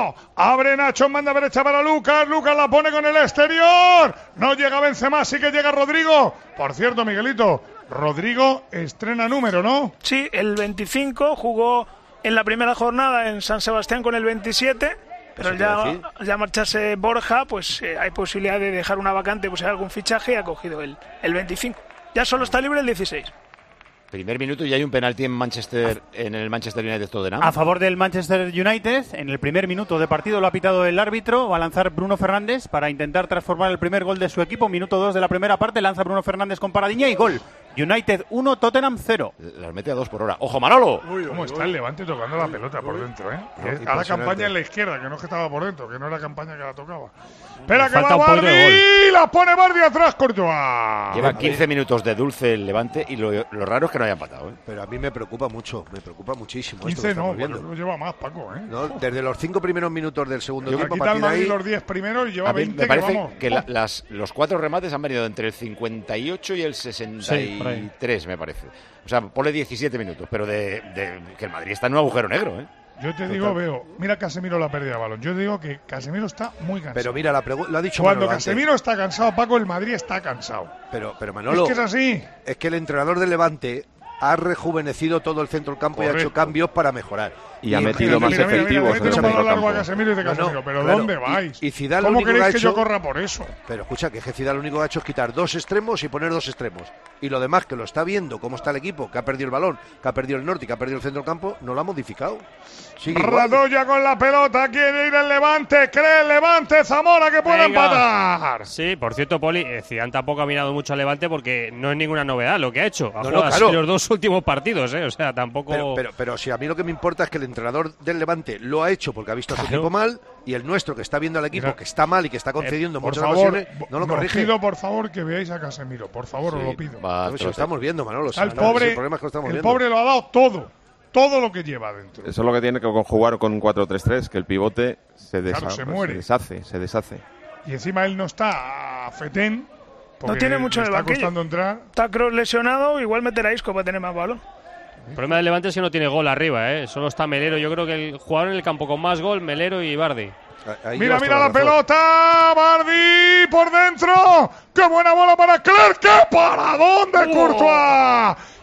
Abre Nacho, manda derecha para Lucas. Lucas la pone con el exterior. No llega Benzema, sí que llega Rodrigo. Por cierto, Miguelito, Rodrigo estrena número, ¿no? Sí, el veinticinco jugó en la primera jornada en San Sebastián con el veintisiete. Pero Eso te iba a ya, decir. ya marcharse Borja, pues eh, hay posibilidad de dejar una vacante, pues hay algún fichaje y ha cogido el, el veinticinco. Ya solo está libre el dieciséis. Primer minuto y hay un penalti en Manchester, en el Manchester United Tottenham. A favor del Manchester United, en el primer minuto de partido lo ha pitado el árbitro, va a lanzar Bruno Fernández para intentar transformar el primer gol de su equipo. Minuto dos de la primera parte, lanza Bruno Fernández con paradiña y gol. United uno, Tottenham cero. Las mete a dos por hora. ¡Ojo, Manolo! ¿Cómo está el Levante tocando la pelota por dentro, eh? No, Que a la impresionante. campaña en la izquierda, que no es que estaba por dentro, que no era campaña que la tocaba. Espera que falta va un poquito de Bardi, la pone Bardi atrás, Courtois. Lleva quince minutos de dulce el Levante y lo, lo raro es que no haya empatado, ¿eh? Pero a mí me preocupa mucho, me preocupa muchísimo. esto que quince estamos no, viendo. pero lo lleva más, Paco, ¿eh? No, desde los cinco primeros minutos del segundo Yo tiempo, a quita el partir de Madrid ahí, los diez primeros y lleva A mí veinte me parece que vamos. que la- las, los cuatro remates han venido entre el cincuenta y ocho y el sesenta y tres, me parece. O sea, ponle diecisiete minutos, pero de, de- que el Madrid está en un agujero negro, ¿eh? Yo te digo, veo, mira Casemiro la pérdida de balón. Yo te digo que Casemiro está muy cansado. Pero mira, la pregu- lo ha dicho Cuando Manolo antes. Casemiro está cansado, Paco, el Madrid está cansado. Pero, pero Manolo, Es que es así. es que el entrenador del Levante ha rejuvenecido todo el centro del campo y ha Correcto. hecho cambios para mejorar. Y ha metido más Mira, mira, mira, efectivos mete en el un balón centro largo a campo. Casemiro y dice No, no, Casemiro, pero claro, ¿dónde y- vais? y Zidane lo ¿Cómo único que queréis ha que hecho- yo corra por eso? Pero escucha, que Zidane lo único que ha hecho es quitar dos extremos y poner dos extremos. Y lo demás, que lo está viendo, cómo está el equipo, que ha perdido el balón, que ha perdido el norte y que ha perdido el centro del campo, no lo ha modificado. Sigue igual. Radoya con la pelota, quiere ir el Levante, cree el Levante, Zamora que puede Venga. empatar. Sí, por cierto, Poli, eh, Zidane tampoco ha mirado mucho al Levante porque no es ninguna novedad lo que ha hecho. Ha No, jugado no, así claro. los dos últimos partidos, ¿eh? O sea, tampoco... Pero, pero, pero si a mí lo que me importa es que el entrenador del Levante lo ha hecho porque ha visto a su Claro. equipo mal y el nuestro que está viendo al equipo Mira, que está mal y que está concediendo Eh, Por muchas favor, ocasiones, no lo os corrige. pido por favor que veáis a Casemiro, por favor, os lo pido. Va a No, si lo estamos viendo, Manolo. Está si el no, pobre, si el problema es que lo estamos el viendo. pobre lo ha dado todo, todo lo que lleva dentro. Eso es lo que tiene que jugar con un cuatro tres tres, que el pivote se, Claro, desha- se muere. deshace, se deshace. Y encima él no está a Fetén. porque No tiene mucho le en el está banquillo. costando entrar. Está Kroos lesionado, igual meterá a Isco para tener más balón. El problema del Levante es que no tiene gol arriba, ¿eh? Solo está Melero. Yo creo que el jugador en el campo con más gol, Melero y Bardi. Ahí Mira, llevas mira toda la razón. pelota, Bardi por dentro. ¡Qué buena bola para Clerc! ¡Qué paradón de Oh. Courtois!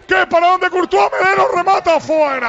¡Qué parón de Courtois! Melero remata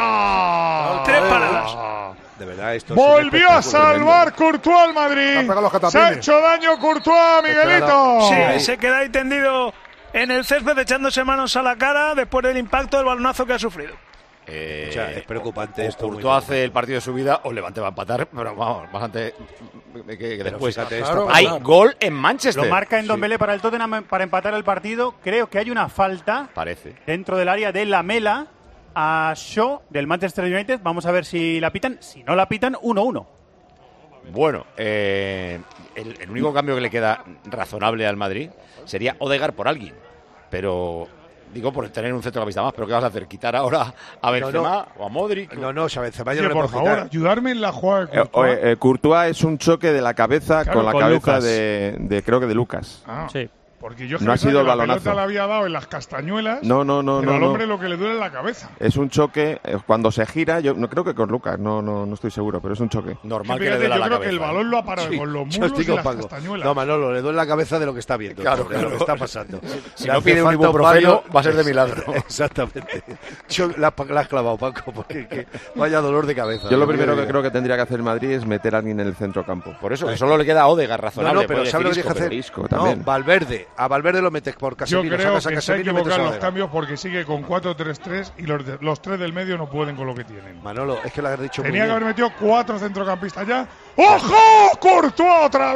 fuera. Tres paradas. De verdad, esto volvió a salvar Courtois al Madrid. Se ha hecho daño Courtois, Miguelito. Sí, se queda ahí tendido en el césped echándose manos a la cara después del impacto del balonazo que ha sufrido. Eh, o sea, es preocupante o esto. Courtois hace el partido de su vida o Levante va a empatar, pero vamos, bastante que, que después. Fíjate, claro, hay claro. gol en Manchester. Lo marca en Ndombele sí. para el Tottenham para empatar el partido. Creo que hay una falta. Parece. Dentro del área de Lamela a Shaw del Manchester United. Vamos a ver si la pitan. Si no la pitan, uno uno. Bueno, eh, el, el único cambio que le queda razonable al Madrid sería Odegaard por alguien, pero digo por tener un centrocampista más. Pero ¿qué vas a hacer? ¿Quitar ahora a Benzema no, no. o a Modric? No, no, o sea, Benzema yo no le puedo quitar. Por favor, ayudarme en la jugada de Courtois. Eh, eh, Courtois es un choque de la cabeza claro, con la con cabeza de, de, creo que de Lucas. Ah. Sí. Porque yo no ha sido el la balonazo. pelota la había dado en las castañuelas. No, no, no, pero no. al hombre no. lo que le duele es la cabeza. Es un choque eh, cuando se gira. Yo no creo que con Lucas, no, no, no estoy seguro, pero es un choque. Normal sí, que le duele la cabeza. Yo creo que el balón lo ha parado sí, con los muslos y las castañuelas. No, Manolo, le duele la cabeza de lo que está viendo. Claro, de lo que está pasando. Si no pide un ibuprofeno, va a ser de milagro. Exactamente. Yo la, la has clavado, Paco, porque que, vaya dolor de cabeza. Yo lo primero que creo que tendría que hacer el Madrid es meter a alguien en el centro campo. Por eso, que solo le queda a Odegaard razonable. No, no, pero ¿sabes lo que tienes que hacer? Isco, también. No, Valverde. A Valverde lo metes por Casemiro. Yo creo que se ha equivocado los cambios porque sigue con cuatro tres tres y los, de, los tres del medio no pueden con lo que tienen. Manolo, es que lo has dicho Tenía muy que bien. haber metido cuatro centrocampistas ya. ¡Ojo! ¡Courtois otra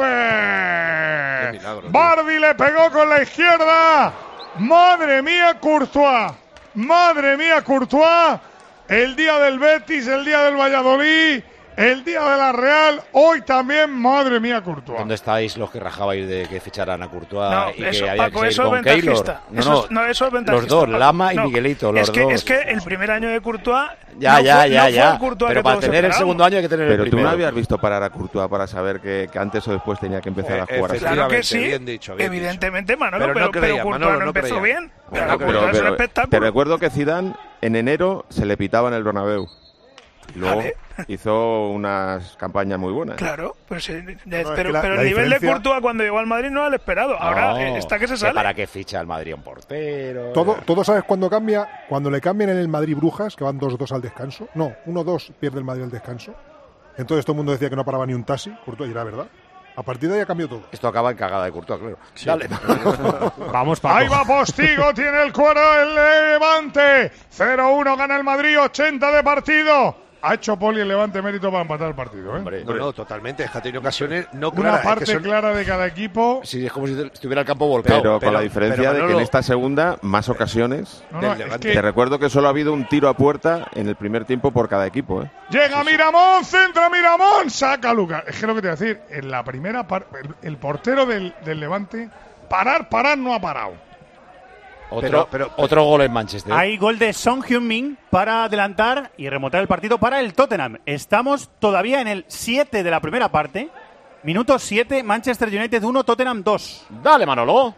vez! Milagro, Bardi le pegó con la izquierda. ¡Madre mía, Courtois! ¡Madre mía, Courtois! El día del Betis, el día del Valladolid, el día de la Real, hoy también, madre mía, Courtois. ¿Dónde estáis los que rajabais de que ficharan a Courtois no, y eso, que había Paco, que seguir con Keylor? No, eso es, no, eso es ventajista. Los dos, Lama y no, Miguelito, los es que, dos. Es que el primer año de Courtois ya, no ya, fue, ya, no ya. Fue Courtois pero para tener el segundo año hay que tener pero el primero. primero. Pero tú no habías visto parar a Courtois para saber que, que antes o después tenía que empezar eh, a jugar así. Claro que sí, bien dicho, bien evidentemente, dicho. Manolo, pero, pero, no creía, pero Courtois Manolo, no no empezó creía. bien. Bueno, pero, pero, pero, es un pero espectáculo. te recuerdo que Zidane en enero se le pitaba en el Bernabéu. Y luego Vale. hizo unas campañas muy buenas. Claro, pero, sí, de, No, pero, la, pero la el nivel de diferencia... Courtois cuando llegó al Madrid no era el esperado. Ahora no, eh, está que se sale. ¿Para qué ficha el Madrid un portero? Todo, todo sabes cuándo cambia, cuando le cambian en el Madrid Brujas, que van dos dos al descanso. No, uno dos pierde el Madrid al descanso. Entonces todo el mundo decía que no paraba ni un taxi, Courtois, y era verdad. A partir de ahí ha cambiado todo. Esto acaba en cagada de Courtois, claro. Sí. Dale. Vamos, Paco. Ahí va Postigo, tiene el cuero el Levante. cero uno gana el Madrid, ochenta de partido. Ha hecho Poli el Levante mérito para empatar el partido, ¿eh? Hombre, No, no, totalmente. Es que ha tenido ocasiones no Una claras. parte es que son... clara de cada equipo. Sí, es como si estuviera el campo volcado. Pero, pero- con la diferencia pero, de que Manolo- en esta segunda, más ocasiones. No, no, del es Levante. que Te recuerdo que solo ha habido un tiro a puerta en el primer tiempo por cada equipo. ¿eh? llega Miramón, centra Miramón, saca Lucas. Es que lo que te voy a decir, en la primera parte, el, el portero del, del Levante, parar, parar, no ha parado. Otro, Pero- pero- otro gol en Manchester. Hay gol de Son Heung-min para adelantar y remontar el partido para el Tottenham. Estamos todavía en el siete de la primera parte. Minuto siete, Manchester United uno, Tottenham dos. Dale, Manolo.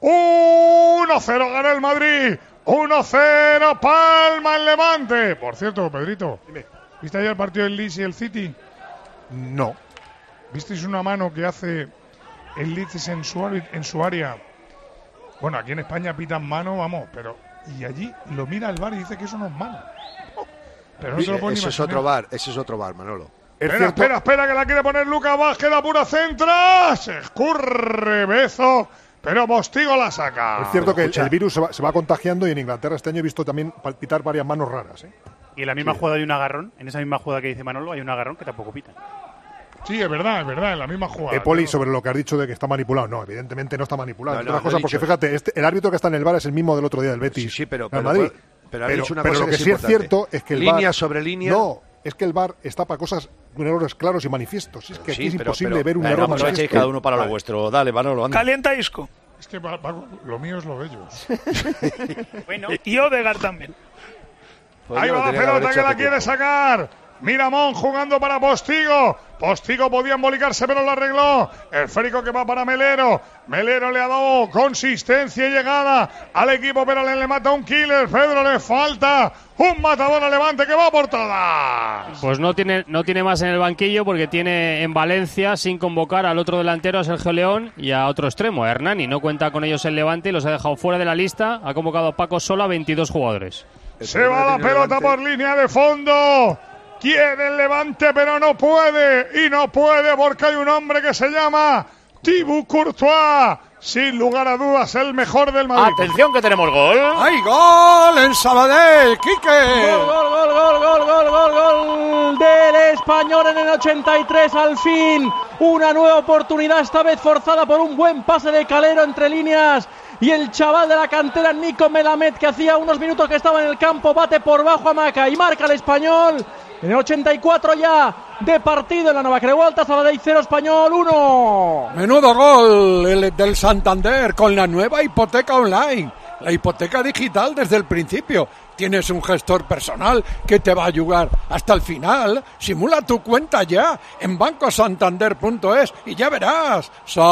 uno cero gana el Madrid. uno cero, palma el Levante. Por cierto, Pedrito, ¿viste ayer el partido del Leeds y el City? No. ¿Visteis una mano que hace el Leeds en su, ari- en su área? Bueno, aquí en España pitan mano, vamos, pero... Y allí lo mira el VAR y dice que eso no es mano. Pero no se lo pueden Ese es imaginar. otro bar, ese es otro bar, Manolo. Espera, espera, espera, que la quiere poner Lucas Vázquez, la pura centra. Se escurre Bezo, pero Postigo la saca. Es cierto que el, escucha. el virus se va, se va contagiando y en Inglaterra este año he visto también palpitar varias manos raras. ¿eh? Y en la misma jugada hay un agarrón. En esa misma jugada que dice Manolo hay un agarrón que tampoco pita. Sí, es verdad, es verdad, en la misma jugada. Eh, Poli, ¿no? sobre lo que has dicho de que está manipulado. No, evidentemente no está manipulado. No, entre no, otras no he cosas, porque dicho. fíjate, este, el árbitro que está en el VAR es el mismo del otro día del Betis. Sí, sí, pero, Real pero, Madrid. pero ha pero, dicho una pero cosa lo que que es sí es importante. cierto es que el Línea VAR, sobre línea. No, es que el VAR está para cosas, errores claros y manifiestos. Es que Sí, aquí es pero- imposible pero- ver un Venga, error aprovechéis manifiesto. cada uno para lo Vale. vuestro. Dale, Manolo, anda. Calienta Isco. Es que Paco, lo mío es lo de ellos. Bueno, y Odegaard también. Pues Ahí yo lo va la tenía que haber pelota hecho que la hace quiere tiempo. sacar. Miramón jugando para Postigo. Postigo podía embolicarse, pero lo arregló. El esférico que va para Melero. Melero le ha dado consistencia y llegada al equipo, pero le, le mata un killer. Pedro, le falta un matador a Levante que va por todas. Pues no tiene, no tiene más en el banquillo porque tiene en Valencia sin convocar al otro delantero, a Sergio León, y a otro extremo, a Hernani. No cuenta con ellos el Levante y los ha dejado fuera de la lista. Ha convocado a Paco Sola, veintidós jugadores. Se va la pelota por línea de fondo. Quiere el Levante, pero no puede. Y no puede porque hay un hombre que se llama Thibaut Courtois. Sin lugar a dudas, el mejor del Madrid. Atención que tenemos gol. ¡Hay gol en Sabadell! ¡Quique! Gol, gol, gol, gol, gol, gol, gol, gol del Español en el ochenta y tres. Al fin, una nueva oportunidad, esta vez forzada por un buen pase de Calero entre líneas. Y el chaval de la cantera, Nico Melamed, que hacía unos minutos que estaba en el campo, bate por bajo a Maca y marca el Español. En el ochenta y cuatro ya de partido en la Nueva Creu Alta. Sabadell cero, Español uno. Menudo gol el del Santander con la nueva hipoteca online. La hipoteca digital desde el principio. Tienes un gestor personal que te va a ayudar hasta el final. Simula tu cuenta ya en banco santander punto es y ya verás.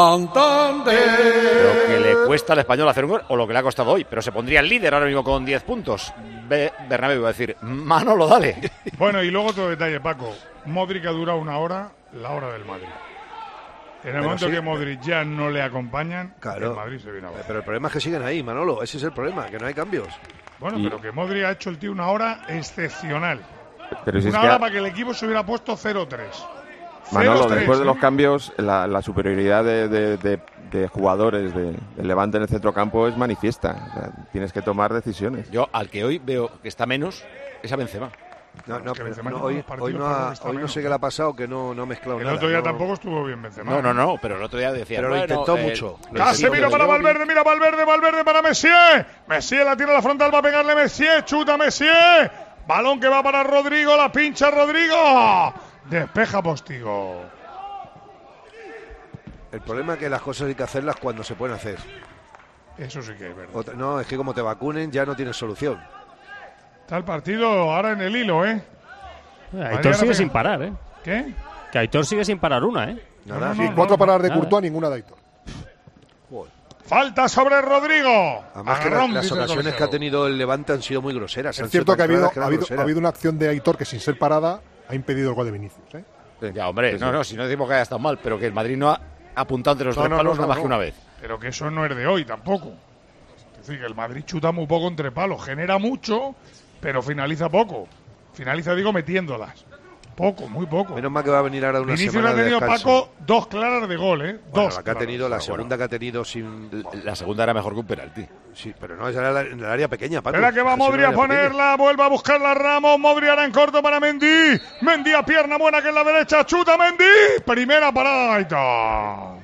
Santander. Lo que le cuesta al Español hacer un gol o lo que le ha costado hoy, pero se pondría el líder ahora mismo con diez puntos. Be- Bernabéu iba a decir, Manolo, dale. Bueno, y luego otro detalle, Paco. Modric ha durado una hora, la hora del Madrid. En el Pero momento sí. que Modric ya no le acompañan, Claro. el Madrid se viene abajo. Pero el problema es que siguen ahí, Manolo. Ese es el problema, que no hay cambios. Bueno, Y- pero que Modric ha hecho el tío una hora excepcional. Pero si es una que hora a- para que el equipo se hubiera puesto cero tres. Manolo, cero tres, después de ¿eh? los cambios, la, la superioridad de, de- de- de jugadores de, del Levante en el centrocampo es manifiesta. O sea, tienes que tomar decisiones. Yo al que hoy veo que está menos es a Benzema. No, no, Es que pero Benzema no, en hoy, los partidos hoy no, parece ha- que está hoy no menos. sé qué le ha pasado, que no, no ha mezclado El nada. otro día no- tampoco estuvo bien Benzema. No, no, no, pero el otro día decía... Pero lo bueno, intentó eh, mucho. lo Casemiro intentó, para pero- Valverde, mira Valverde, Valverde para Messier. Messier la tira a la frontal, va a pegarle Messier, chuta Messier. Balón que va para Rodrigo, la pincha Rodrigo. Despeja Postigo. El problema es que las cosas hay que hacerlas cuando se pueden hacer. Eso sí que es verdad. Otra- no, es que como te vacunen ya no tienes solución. Está el partido ahora en el hilo, ¿eh? Aitor Mañana sigue pega- sin parar, ¿eh? ¿Qué? Que Aitor sigue sin parar una, ¿eh? Nada. Sí, cuatro paradas de nada. Courtois, ninguna de Aitor. Falta sobre Rodrigo. Además que Agarrón, la- las dice el ocasiones que colegiado. ha tenido el Levante han sido muy groseras. han Es sido cierto tan que ha habido, claras que ha, eran habido, groseras. ha habido una acción de Aitor que sin ser parada ha impedido el gol de Vinicius. ¿eh? Ya, hombre, no, no, si no decimos que haya estado mal, pero que el Madrid no ha apuntado entre los No, tres no, palos no, nada más no. que una vez. Pero que eso no es de hoy tampoco. Es decir, que el Madrid chuta muy poco entre palos. Genera mucho, pero finaliza poco. Finaliza, digo, metiéndolas. Poco, muy poco. Menos mal que va a venir ahora una Vinicius semana ha de tenido, descanso. Paco, dos claras de gol, ¿eh? Bueno, dos. la que ha claras. tenido, la Bueno, segunda que ha tenido sin... La segunda era mejor que un penalti. Sí, pero no, esa era la- en el área pequeña, Paco. Espera que va Esa era Modri a el área pequeña. ponerla, vuelve a buscarla Ramos, Modri ahora en corto para Mendy, Mendy a pierna buena que es la derecha, chuta Mendy, primera parada Gaita.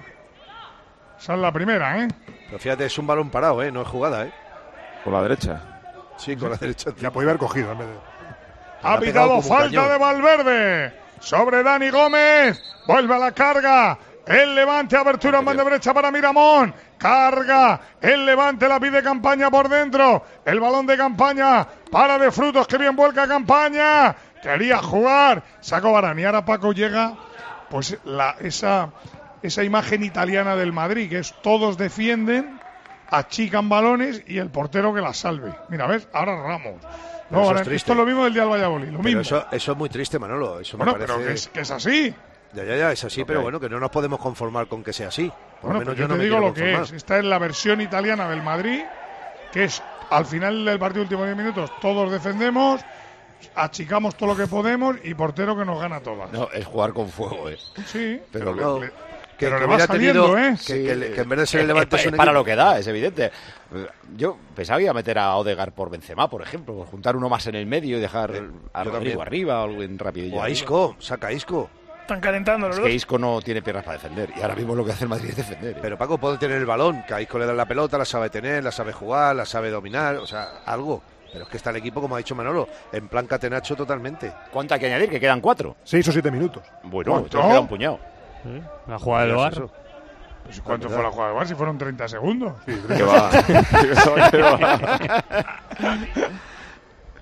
Esa es la primera, ¿eh? Pero fíjate, es un balón parado, ¿eh? No es jugada, ¿eh? Por la derecha. Sí, con la derecha. La podía haber cogido en vez de. Ha ha pegado pitado como un falta cañón. de Valverde sobre Dani Gómez, vuelve a la carga, el Levante, abertura en banda derecha para Miramón, carga, el Levante la pide Campaña por dentro, el balón de Campaña para De Frutos, que bien vuelca Campaña, quería jugar, sacó Varane y ahora Paco llega, pues la, esa, esa imagen italiana del Madrid, que es todos defienden, achican balones y el portero que la salve. Mira, ¿ves? Ahora Ramos. No, Pero eso ahora, es triste. esto es lo mismo del día del Valladolid, lo Pero mismo. eso, eso es muy triste, Manolo. Eso Bueno, me parece... pero que es, que es así. Ya, ya, ya, es así, Ok. pero bueno, que no nos podemos conformar con que sea así. Por Bueno, lo menos pues yo yo no te me digo quiero lo que conformar. es. Esta es la versión italiana del Madrid, que es al final del partido, últimos diez minutos, todos defendemos, achicamos todo lo que podemos y portero que nos gana todas. No, es jugar con fuego, ¿eh? Sí, Pero pero, no, le, Que, pero que le va hubiera saliendo, tenido, ¿eh? que, Sí. que le- que en vez de ser el Es- Levante es, es un es para equipo- lo que da, es evidente. Yo pensaba que iba a meter a Odegaard por Benzema, por ejemplo, por juntar uno más en el medio y dejar Eh, a yo Rodrigo también. arriba, algo en rapidillo. O a arriba. Isco, saca a Isco. Están calentando los Es dos. que Isco no tiene piernas para defender y ahora mismo lo que hace el Madrid es defender. ¿eh? Pero Paco puede tener el balón, que a Isco le dan la pelota, la sabe tener, la sabe jugar, la sabe dominar, o sea, algo. Pero es que está el equipo, como ha dicho Manolo, en plan catenacho totalmente. ¿Cuánto hay que añadir? Que quedan cuatro. Seis o siete minutos. Bueno, ¿Cuánto? entonces queda un puñado. Sí, la jugada del Pues Bar. eso. Pues, ¿Cuánto fue la jugada de Bar? Si fueron treinta segundos. Que va. Que va.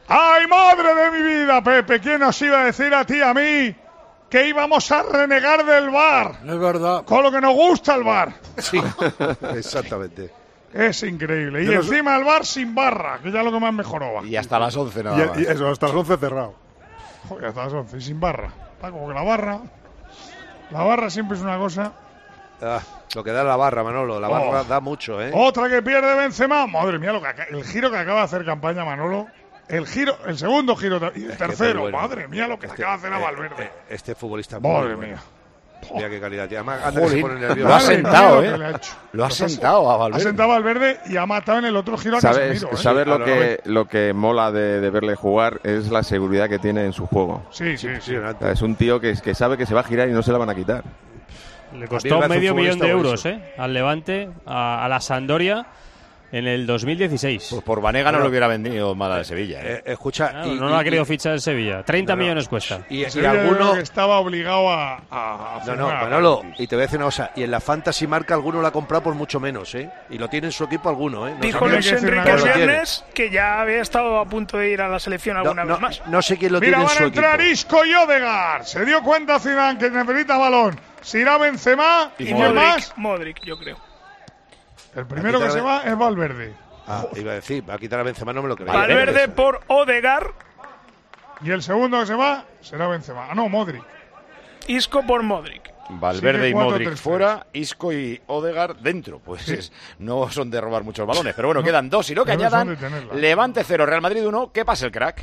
¡Ay, madre de mi vida, Pepe! ¿Quién nos iba a decir a ti y a mí que íbamos a renegar del V A R? Es verdad. Con lo que nos gusta el V A R. Sí, exactamente. Es increíble. Y Yo no encima el V A R sin barra, que ya lo que más mejoró va. Y hasta las once nada Y, más. y eso, hasta las once cerrado. Joder, hasta las once, y sin barra. Está como que la barra... La barra siempre es una cosa... Ah, lo que da la barra, Manolo. La barra oh. da mucho, ¿eh? Otra que pierde Benzema. Madre mía, lo que, el giro que acaba de hacer campaña Manolo. El giro, el segundo giro y el es tercero. Bueno. Madre mía, lo que este, acaba de hacer a Valverde. Eh, este futbolista. Madre muy mía. Bueno. Mira qué calidad tiene. Además, antes se pone nervioso. Lo ha sentado, ¿eh? Lo, lo ha sentado a Valverde. Ha sentado a Valverde y ha matado en el otro giro a ¿Sabes, Casemiro. ¿eh? ¿sabes lo, sí, que, lo que mola de, de verle jugar? Es la seguridad que tiene en su juego. Sí, sí, sí. O sea, es un tío que, que sabe que se va a girar y no se la van a quitar. Le costó medio millón de euros ¿eh? al Levante, a, a la Sampdoria, en el dos mil dieciséis. Pues por Banega no lo hubiera vendido mal a Sevilla. ¿eh? Eh, escucha, claro, y, no lo ha y, querido fichar en Sevilla. treinta no, no. millones cuesta. Y, y, y alguno que estaba obligado a, a, a No, no, Manolo, y te voy a decir una cosa. Y en la Fantasy Marca alguno lo ha comprado por mucho menos, ¿eh? Y lo tiene en su equipo alguno, ¿eh? No Dijo Luis Enrique el viernes que ya había estado a punto de ir a la selección alguna no, vez no, más. No sé quién lo Mira, tiene en su equipo. Mira, van a entrar Isco y Odegaard. Se dio cuenta Zidane que necesita balón. Se irá Benzema y, y Modric, más. Modric, yo creo. El primero que se va es Valverde. Ah, iba a decir, va a quitar a Benzema, no me lo creía. Valverde por Odegaard. Y el segundo que se va será Benzema. Ah, no, Modric. Isco por Modric. Valverde y Modric fuera, Isco y Odegaard dentro. Pues sí. es, no son de robar muchos balones. Pero bueno, no, quedan dos y lo que añadan. Levante cero, Real Madrid uno. ¿Qué pasa el crack?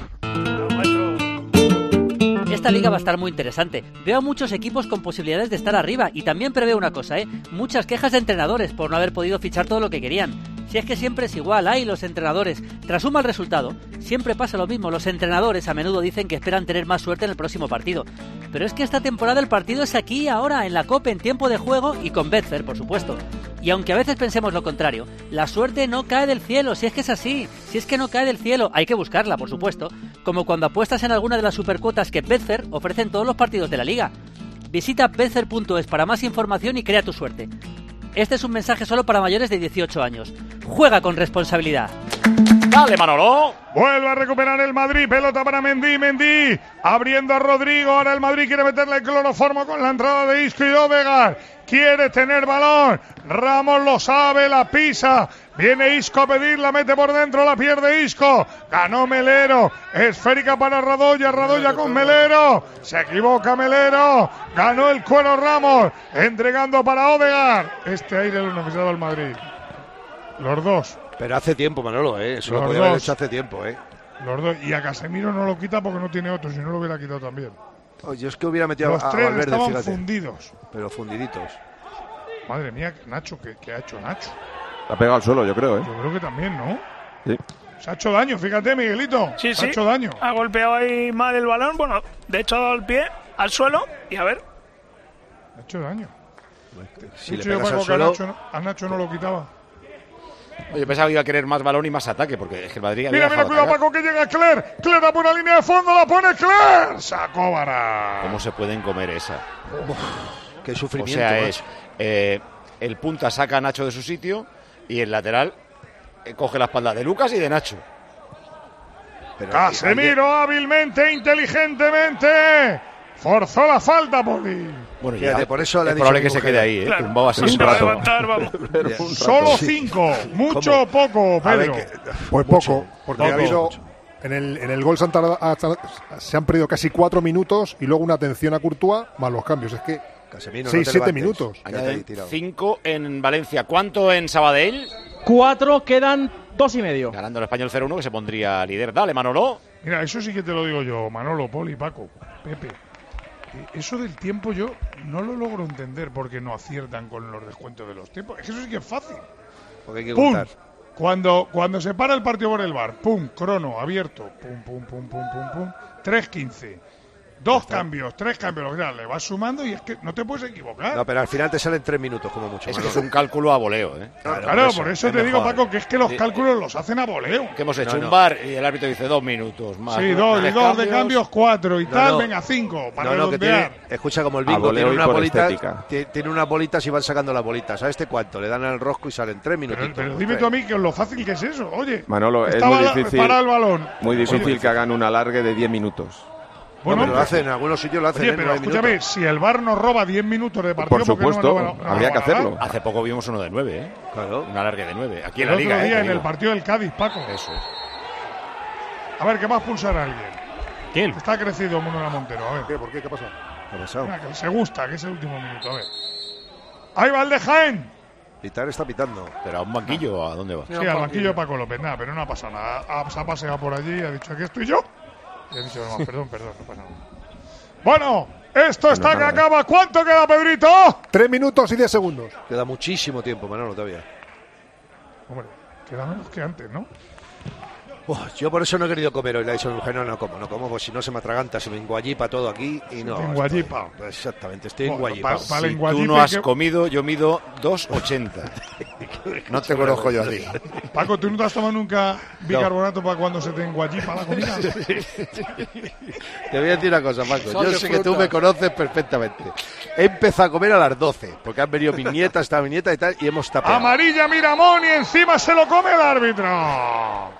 Esta liga va a estar muy interesante. Veo a muchos equipos con posibilidades de estar arriba y también preveo una cosa, ¿eh? Muchas quejas de entrenadores por no haber podido fichar todo lo que querían. Si es que siempre es igual, hay los entrenadores. Tras un mal resultado, siempre pasa lo mismo. Los entrenadores a menudo dicen que esperan tener más suerte en el próximo partido. Pero es que esta temporada el partido es aquí y ahora, en la Copa, en tiempo de juego y con Betfair, por supuesto. Y aunque a veces pensemos lo contrario, la suerte no cae del cielo, si es que es así. Si es que no cae del cielo, hay que buscarla, por supuesto. Como cuando apuestas en alguna de las supercuotas que Betfair ofrece en todos los partidos de la liga. Visita betfair punto es para más información y crea tu suerte. Este es un mensaje solo para mayores de dieciocho años. Juega con responsabilidad. Dale, Manolo. Vuelve a recuperar el Madrid. Pelota para Mendy. Mendy abriendo a Rodrigo. Ahora el Madrid quiere meterle el cloroformo con la entrada de Isco y Odegaard. Quiere tener balón. Ramos lo sabe, la pisa. Viene Isco a pedirla, mete por dentro, la pierde Isco. Ganó Melero. Esférica para Radoya. Radoya con Melero. Se equivoca Melero. Ganó el Cuero Ramos. Entregando para Odegaard. Este aire lo necesitaba el Madrid. Los dos. Pero hace tiempo, Manolo, ¿eh? Eso Los lo podía dos. haber hecho hace tiempo, ¿eh? Los dos. Y a Casemiro no lo quita porque no tiene otro. Si no lo hubiera quitado también. Oh, yo es que hubiera metido Los a, a tres Valverde, estaban fíjate. fundidos. Pero fundiditos. Madre mía, Nacho, ¿qué, qué ha hecho Nacho? La ha pegado al suelo, yo creo, ¿eh? Yo creo que también, ¿no? Sí. Se ha hecho daño, fíjate, Miguelito. Sí, Se sí. ha hecho daño. Ha golpeado ahí mal el balón. Bueno, de hecho ha dado el pie al suelo. Y a ver. Ha hecho daño. Si le Yo pegas Paco, al que a suelo... Nacho, no- a Nacho no lo quitaba. Oye, pensaba que iba a querer más balón y más ataque, porque es que el Madrid había Mira, mira, dejado cuidado, atacar. Paco, que llega Cler. Cler da por una línea de fondo, la pone Cler. Sacó Vara. ¿Cómo se pueden comer esa? Qué O sufrimiento, sea, macho. es eh, el punta saca a Nacho de su sitio y el lateral eh, coge la espalda de Lucas y de Nacho. Pero Casemiro hábilmente, inteligentemente. Forzó la falta, Poli. Bueno, Fíjate, ya, por eso le es ha probable dicho que mi se quede mujer. ahí, ¿eh? Claro. Tumbado así No un se va a rato. levantar, vamos. Solo cinco. Mucho o poco, A ver, Pedro. que- Pues mucho, poco, porque poco. ha habido. En el, en el gol se han, tardado- ha- se han perdido casi cuatro minutos y luego una atención a Courtois más los cambios. Es que Casemiro, no seis, te siete levantes. minutos. Quédate ahí Añaden tirado. cinco en Valencia. ¿Cuánto en Sabadell? Cuatro, quedan dos y medio. Ganando el Español cero uno, que se pondría líder. Dale, Manolo. Mira, eso sí que te lo digo yo, Manolo, Poli, Paco, Pepe. Que Eso del tiempo yo no lo logro entender porque no aciertan con los descuentos de los tiempos. Es que eso sí que es fácil. Porque hay que ¡Pum! gustar. Cuando, cuando se para el partido por el bar, pum, crono, abierto, pum, pum, pum, pum, pum, pum, tres quince. Dos cambios, tres cambios, lo que sea, le vas sumando y es que no te puedes equivocar. No, pero al final te salen tres minutos como mucho. Es que es un cálculo a voleo, ¿eh? Claro, claro por eso, por eso te digo, mejor. Paco, que es que los cálculos los hacen a voleo. Que hemos hecho no, un no. bar y el árbitro dice dos minutos más. Sí, dos, y dos de cambios, cuatro y no, tal, no. venga, cinco, para no, no, que redondear. tiene, escucha, como el bingo tiene una bolita, tiene unas bolitas y van sacando las bolitas. ¿Sabes este cuánto? Le dan al rosco y salen tres minutitos. Pero, pero dime tú a mí que lo fácil que es eso, oye. Manolo, es muy difícil, para el balón. muy difícil oye, que hagan un alargue de diez minutos. Bueno, no, pero lo hacen, en algunos sitios lo hacen. Oye, pero escúchame, minutos. Si el V A R nos roba diez minutos de partido, por supuesto, no, no, no, habría no, que hacerlo. Hace poco vimos uno de nueve, ¿eh? Claro. Un alargue de nueve. Aquí el en la liga, otro día ¿eh? en el partido del Cádiz, Paco. Eso es. A ver, ¿qué va a expulsar a alguien? ¿Quién? Está crecido Munera Montero, a ver. ¿Qué? ¿Por qué? ¿Qué pasa? ¿Qué ha pasado? Mira, que se gusta, que es el último minuto, a ver. Ahí va el de Jaén. Pitar está pitando. ¿Pero a un banquillo o a dónde va? Sí, al banquillo de Paco López, nada, pero no ha pasado nada. Ha, se ha paseado por allí, ha dicho, aquí estoy yo. Y ha dicho, no, perdón, perdón, no pasa nada. Bueno, esto está no, que acaba. ¿Cuánto queda, Pedrito? Tres minutos y diez segundos. Queda muchísimo tiempo, Manolo, todavía. Hombre, queda menos que antes, ¿no? Uf, yo por eso no he querido comer hoy. Le he dicho a mi mujer, no, no como, no como, pues si no se me atraganta, se me enguayipa todo aquí y no. Enguayipa. Estoy, exactamente, estoy bueno, enguayipado. Pa, pa si tú no has que... comido, yo mido dos ochenta. No te conozco yo a ti. Paco, ¿tú no te has tomado nunca bicarbonato no. para cuando se te enguayipa la comida? Te voy a decir una cosa, Paco. Son yo sé fruta. Que tú me conoces perfectamente. He empezado a comer a las doce, porque han venido mis nietas, está mi nieta y tal, y hemos tapado. Amarilla Miramón y encima se lo come el árbitro.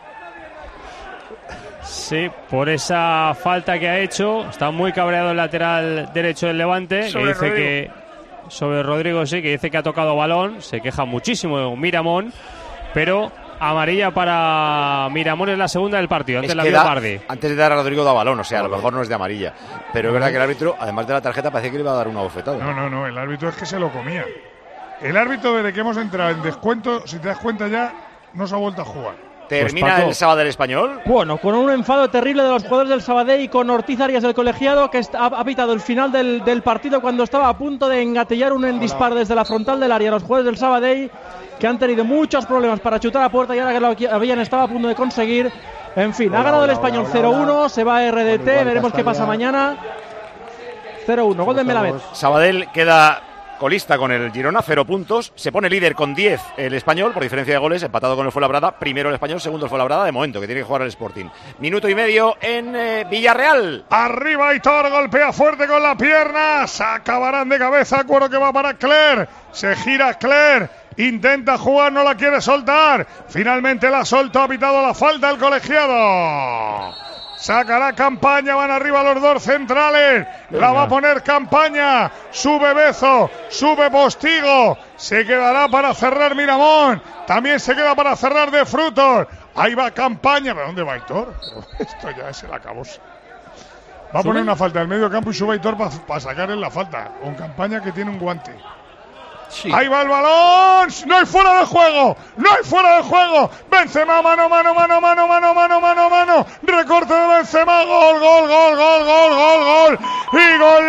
Sí, por esa falta que ha hecho. Está muy cabreado el lateral derecho del Levante, sobre que dice Rodrigo. que sobre Rodrigo sí, que dice que ha tocado balón. Se queja muchísimo Miramón, pero amarilla para Miramón es la segunda del partido. Antes es la vio da, Pardi. Antes de dar a Rodrigo da balón, o sea, a lo mejor no es de amarilla. Pero es verdad que el árbitro, además de la tarjeta, parecía que le iba a dar una bofetada. No, no, no, el árbitro es que se lo comía. El árbitro, desde que hemos entrado en descuento, si te das cuenta ya, no se ha vuelto a jugar. ¿Termina pues el Sabadell español? Bueno, con un enfado terrible de los jugadores del Sabadell y con Ortiz Arias del colegiado, que ha, ha pitado el final del, del partido cuando estaba a punto de engatillar un disparo desde la frontal del área. Los jugadores del Sabadell, que han tenido muchos problemas para chutar a puerta y ahora que lo habían estado a punto de conseguir. En fin, hola, ha ganado hola, el español cero uno, se va a R D T, bueno, veremos qué pasa mañana. cero uno, gol de Melamed. Sabadell queda colista con el Girona, cero puntos. Se pone líder con diez el español, por diferencia de goles, empatado con el Fuenlabrada. Primero el español, segundo el Fuenlabrada, de momento, que tiene que jugar el Sporting. Minuto y medio en eh, Villarreal. Arriba Aitor, golpea fuerte con la pierna. Sacabarán de cabeza, cuero que va para Cler. Se gira Cler. Intenta jugar, no la quiere soltar. Finalmente la soltó, ha pitado la falta el colegiado. Sacará Campaña, van arriba los dos centrales. La va a poner Campaña. Sube Bezo, sube Postigo. Se quedará para cerrar Miramón. También se queda para cerrar De Frutos. Ahí va Campaña. ¿Pero dónde va Aitor? Esto ya es el acabose. Va a poner una falta en el medio campo y sube Aitor para pa sacar en la falta. Con Campaña que tiene un guante. Sí. Ahí va el balón, no hay fuera de juego, no hay fuera de juego. Benzema, mano, mano, mano, mano, mano, mano, mano, mano. Recorte de Benzema, gol, gol, gol, gol, gol, gol, gol. Y gol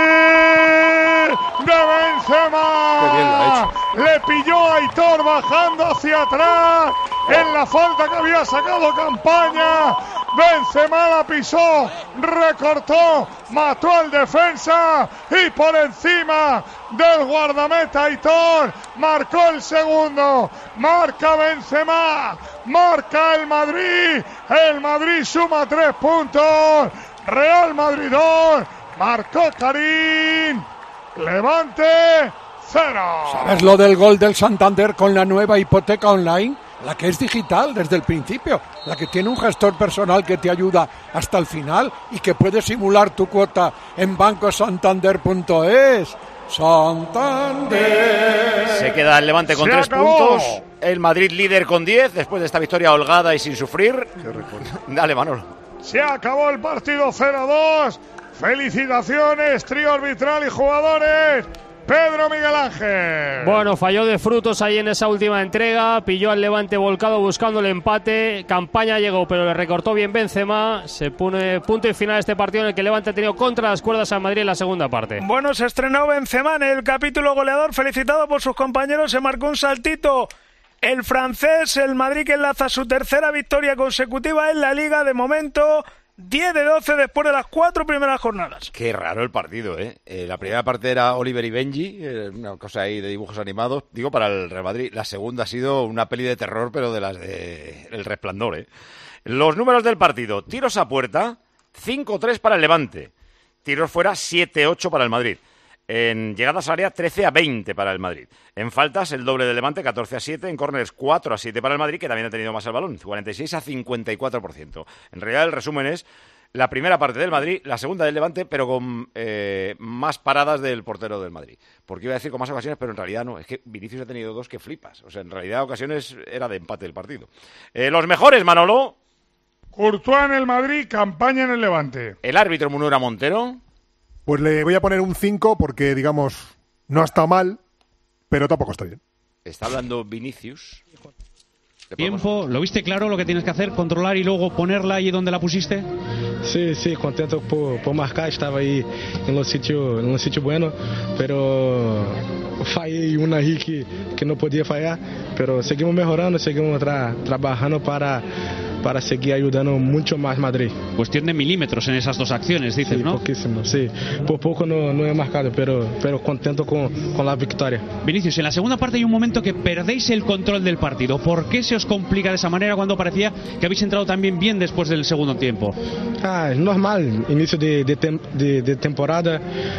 de Benzema. Qué bien lo ha hecho. Le pilló a Aitor bajando hacia atrás en la falta que había sacado Campaña. Benzema la pisó, recortó, mató al defensa y por encima del guardameta Aitor marcó el segundo. Marca Benzema, marca el Madrid. El Madrid suma tres puntos. Real Madrid dos, marcó Karim. Levante cero. ¿Sabes lo del gol del Santander con la nueva hipoteca online? La que es digital desde el principio, la que tiene un gestor personal que te ayuda hasta el final y que puede simular tu cuota en banco santander punto es. Santander. Se queda el Levante con Se tres acabó. puntos. El Madrid líder con diez después de esta victoria holgada y sin sufrir. Dale, Manolo. Se acabó el partido cero dos. Felicitaciones, trío arbitral y jugadores. Pedro Miguel Ángel. Bueno, falló De Frutos ahí en esa última entrega, pilló al Levante volcado buscando el empate. Campaña llegó, pero le recortó bien Benzema. Se pone punto y final a este partido en el que el Levante ha tenido contra las cuerdas a Madrid en la segunda parte. Bueno, se estrenó Benzema en el capítulo goleador, felicitado por sus compañeros. Se marcó un saltito el francés, el Madrid que enlaza su tercera victoria consecutiva en la Liga. De momento diez de doce después de las cuatro primeras jornadas. Qué raro el partido, ¿eh? eh la primera parte era Oliver y Benji, eh, una cosa ahí de dibujos animados, digo, para el Real Madrid. La segunda ha sido una peli de terror, pero de las de El Resplandor, ¿eh? Los números del partido: tiros a puerta, cinco tres para el Levante. Tiros fuera, siete ocho para el Madrid. En llegadas al área, trece a veinte para el Madrid. En faltas, el doble del Levante, catorce a siete. En córneres, cuatro a siete para el Madrid, que también ha tenido más el balón, cuarenta y seis a cincuenta y cuatro por ciento. En realidad, el resumen es la primera parte del Madrid, la segunda del Levante, pero con eh, más paradas del portero del Madrid. Porque iba a decir con más ocasiones, pero en realidad no. Es que Vinicius ha tenido dos que flipas. O sea, en realidad, ocasiones era de empate el partido. Eh, los mejores, Manolo. Courtois en el Madrid, Campaña en el Levante. El árbitro Munura Montero. Pues le voy a poner un cinco porque, digamos, no está mal, pero tampoco está bien. Está hablando Vinicius. Tiempo, ¿lo viste claro lo que tienes que hacer? ¿Controlar y luego ponerla ahí donde la pusiste? Sí, sí, contento por, por marcar, estaba ahí en un sitio, en un sitio bueno, pero fallé una ahí que, que no podía fallar, pero seguimos mejorando, seguimos tra, trabajando para, para seguir ayudando mucho más Madrid. Cuestión de milímetros en esas dos acciones, dices, sí, ¿no? Poquísimo, sí. Por poco no, no he marcado, pero, pero contento con, con la victoria. Vinicius, en la segunda parte hay un momento que perdéis el control del partido. ¿Por qué se os complica de esa manera cuando parecía que habéis entrado también bien después del segundo tiempo? Ah, es normal, inicio de, de, tem, de, de temporada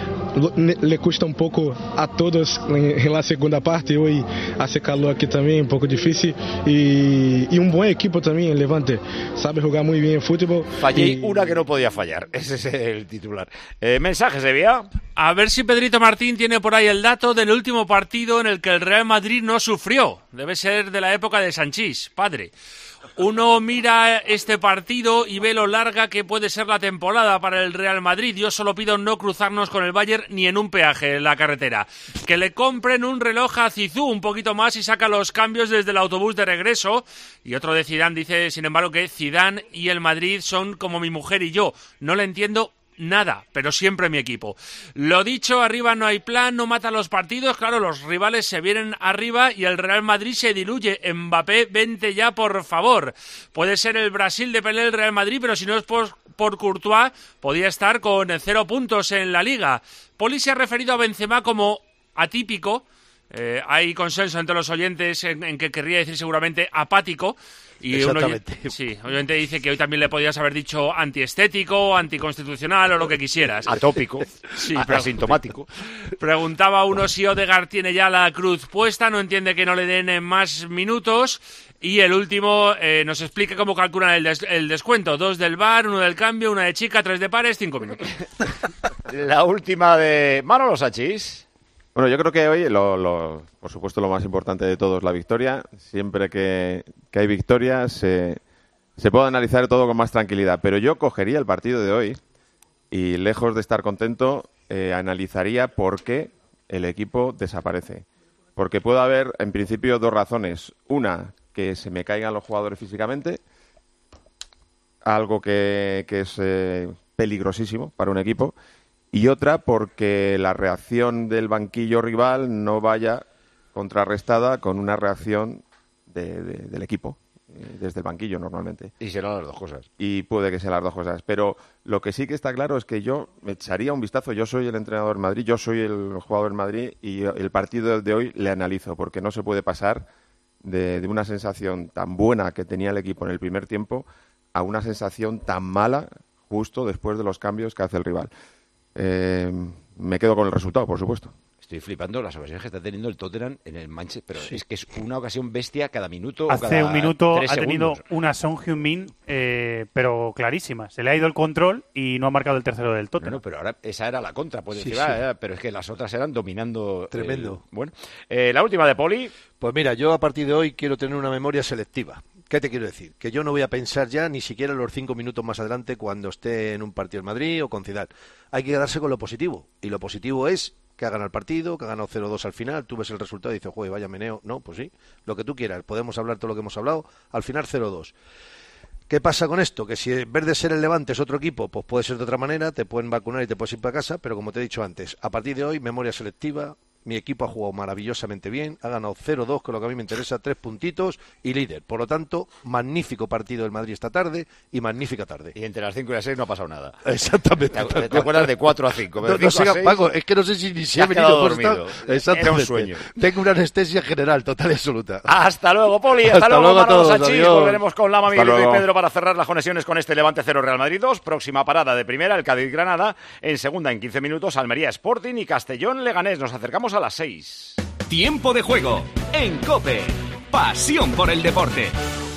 le cuesta un poco a todos en, en la segunda parte. Hoy hace calor aquí también, un poco difícil, y, y un buen equipo también, el Levante, sabe jugar muy bien el fútbol. Fallé y... una que no podía fallar, ese es el titular. Eh, mensajes de vía. A ver si Pedrito Martín tiene por ahí el dato del último partido en el que el Real Madrid no sufrió. Debe ser de la época de Sanchís, padre. Uno mira este partido y ve lo larga que puede ser la temporada para el Real Madrid. Yo solo pido no cruzarnos con el Bayern ni en un peaje en la carretera. Que le compren un reloj a Zizou un poquito más y saca los cambios desde el autobús de regreso. Y otro de Zidane dice, sin embargo, que Zidane y el Madrid son como mi mujer y yo. No le entiendo nada, pero siempre mi equipo. Lo dicho, arriba no hay plan, no mata los partidos. Claro, los rivales se vienen arriba y el Real Madrid se diluye. Mbappé, vente ya, por favor. Puede ser el Brasil de Pelé el Real Madrid, pero si no es por, por Courtois, podía estar con cero puntos en la Liga. Poli se ha referido a Benzema como atípico. Eh, hay consenso entre los oyentes en, en que querría decir seguramente apático. Y Exactamente. Un oyente, sí, un oyente dice que hoy también le podías haber dicho antiestético, anticonstitucional o lo que quisieras. Atópico, sí, asintomático. Preguntaba uno si Odegaard tiene ya la cruz puesta, no entiende que no le den más minutos. Y el último eh, nos explica cómo calculan el, des el descuento. Dos del V A R, uno del cambio, una de chica, tres de pares, cinco minutos. La última de Manolo Sachis. Bueno, yo creo que hoy, lo, lo, por supuesto, lo más importante de todo es la victoria. Siempre que, que hay victoria se, se puede analizar todo con más tranquilidad. Pero yo cogería el partido de hoy y, lejos de estar contento, eh, analizaría por qué el equipo desaparece. Porque puede haber, en principio, dos razones. Una, que se me caigan los jugadores físicamente, algo que, que es eh, peligrosísimo para un equipo. Y otra, porque la reacción del banquillo rival no vaya contrarrestada con una reacción de, de, del equipo, eh, desde el banquillo normalmente. Y serán las dos cosas. Y puede que sean las dos cosas. Pero lo que sí que está claro es que yo me echaría un vistazo. Yo soy el entrenador del Madrid, yo soy el jugador del Madrid y el partido de hoy le analizo, porque no se puede pasar de, de una sensación tan buena que tenía el equipo en el primer tiempo a una sensación tan mala justo después de los cambios que hace el rival. Eh, me quedo con el resultado, por supuesto. Estoy flipando las ocasiones que está teniendo el Tottenham en el Manchester, pero sí. Es que es una ocasión bestia cada minuto. Hace o cada un minuto tres ha tenido segundos. una Son Heung-min, eh, pero clarísima. Se le ha ido el control y no ha marcado el tercero del Tottenham. Bueno, pero ahora esa era la contra, puede Sí, decir, sí. ah, pero es que las otras eran dominando. Tremendo. el- Bueno, eh, la última de Poli. Pues mira, yo a partir de hoy quiero tener una memoria selectiva. ¿Qué te quiero decir? Que yo no voy a pensar ya ni siquiera los cinco minutos más adelante cuando esté en un partido en Madrid o con Zidane. Hay que quedarse con lo positivo. Y lo positivo es que ha ganado el partido, que ha ganado cero dos al final. Tú ves el resultado y dices, joder, vaya meneo. No, pues sí, lo que tú quieras. Podemos hablar todo lo que hemos hablado. Al final cero dos. ¿Qué pasa con esto? Que si en vez de ser el Levante es otro equipo, pues puede ser de otra manera, te pueden vacunar y te puedes ir para casa, pero como te he dicho antes, a partir de hoy, memoria selectiva, Mi equipo ha jugado maravillosamente bien, ha ganado cero dos, con lo que a mí me interesa, tres puntitos y líder. Por lo tanto, magnífico partido del Madrid esta tarde y magnífica tarde. Y entre las cinco y las seis no ha pasado nada. Exactamente. ¿Te, te acuerdas de cuatro a cinco? No, no siga, Paco, es que no sé si ni si he venido por estar. Exactamente. Era un sueño. Tengo una anestesia general, total y absoluta. Hasta luego, Poli. Hasta, Hasta luego, luego a todos. Sanchís. Adiós. Volveremos con Lama, Hasta Miguel y luego. Pedro para cerrar las conexiones con este Levante cero Real Madrid dos. Próxima parada de primera, el Cádiz-Granada. En segunda, en quince minutos, Almería Sporting y Castellón-Leganés. Nos acercamos a las seis. Tiempo de juego en COPE. Pasión por el deporte.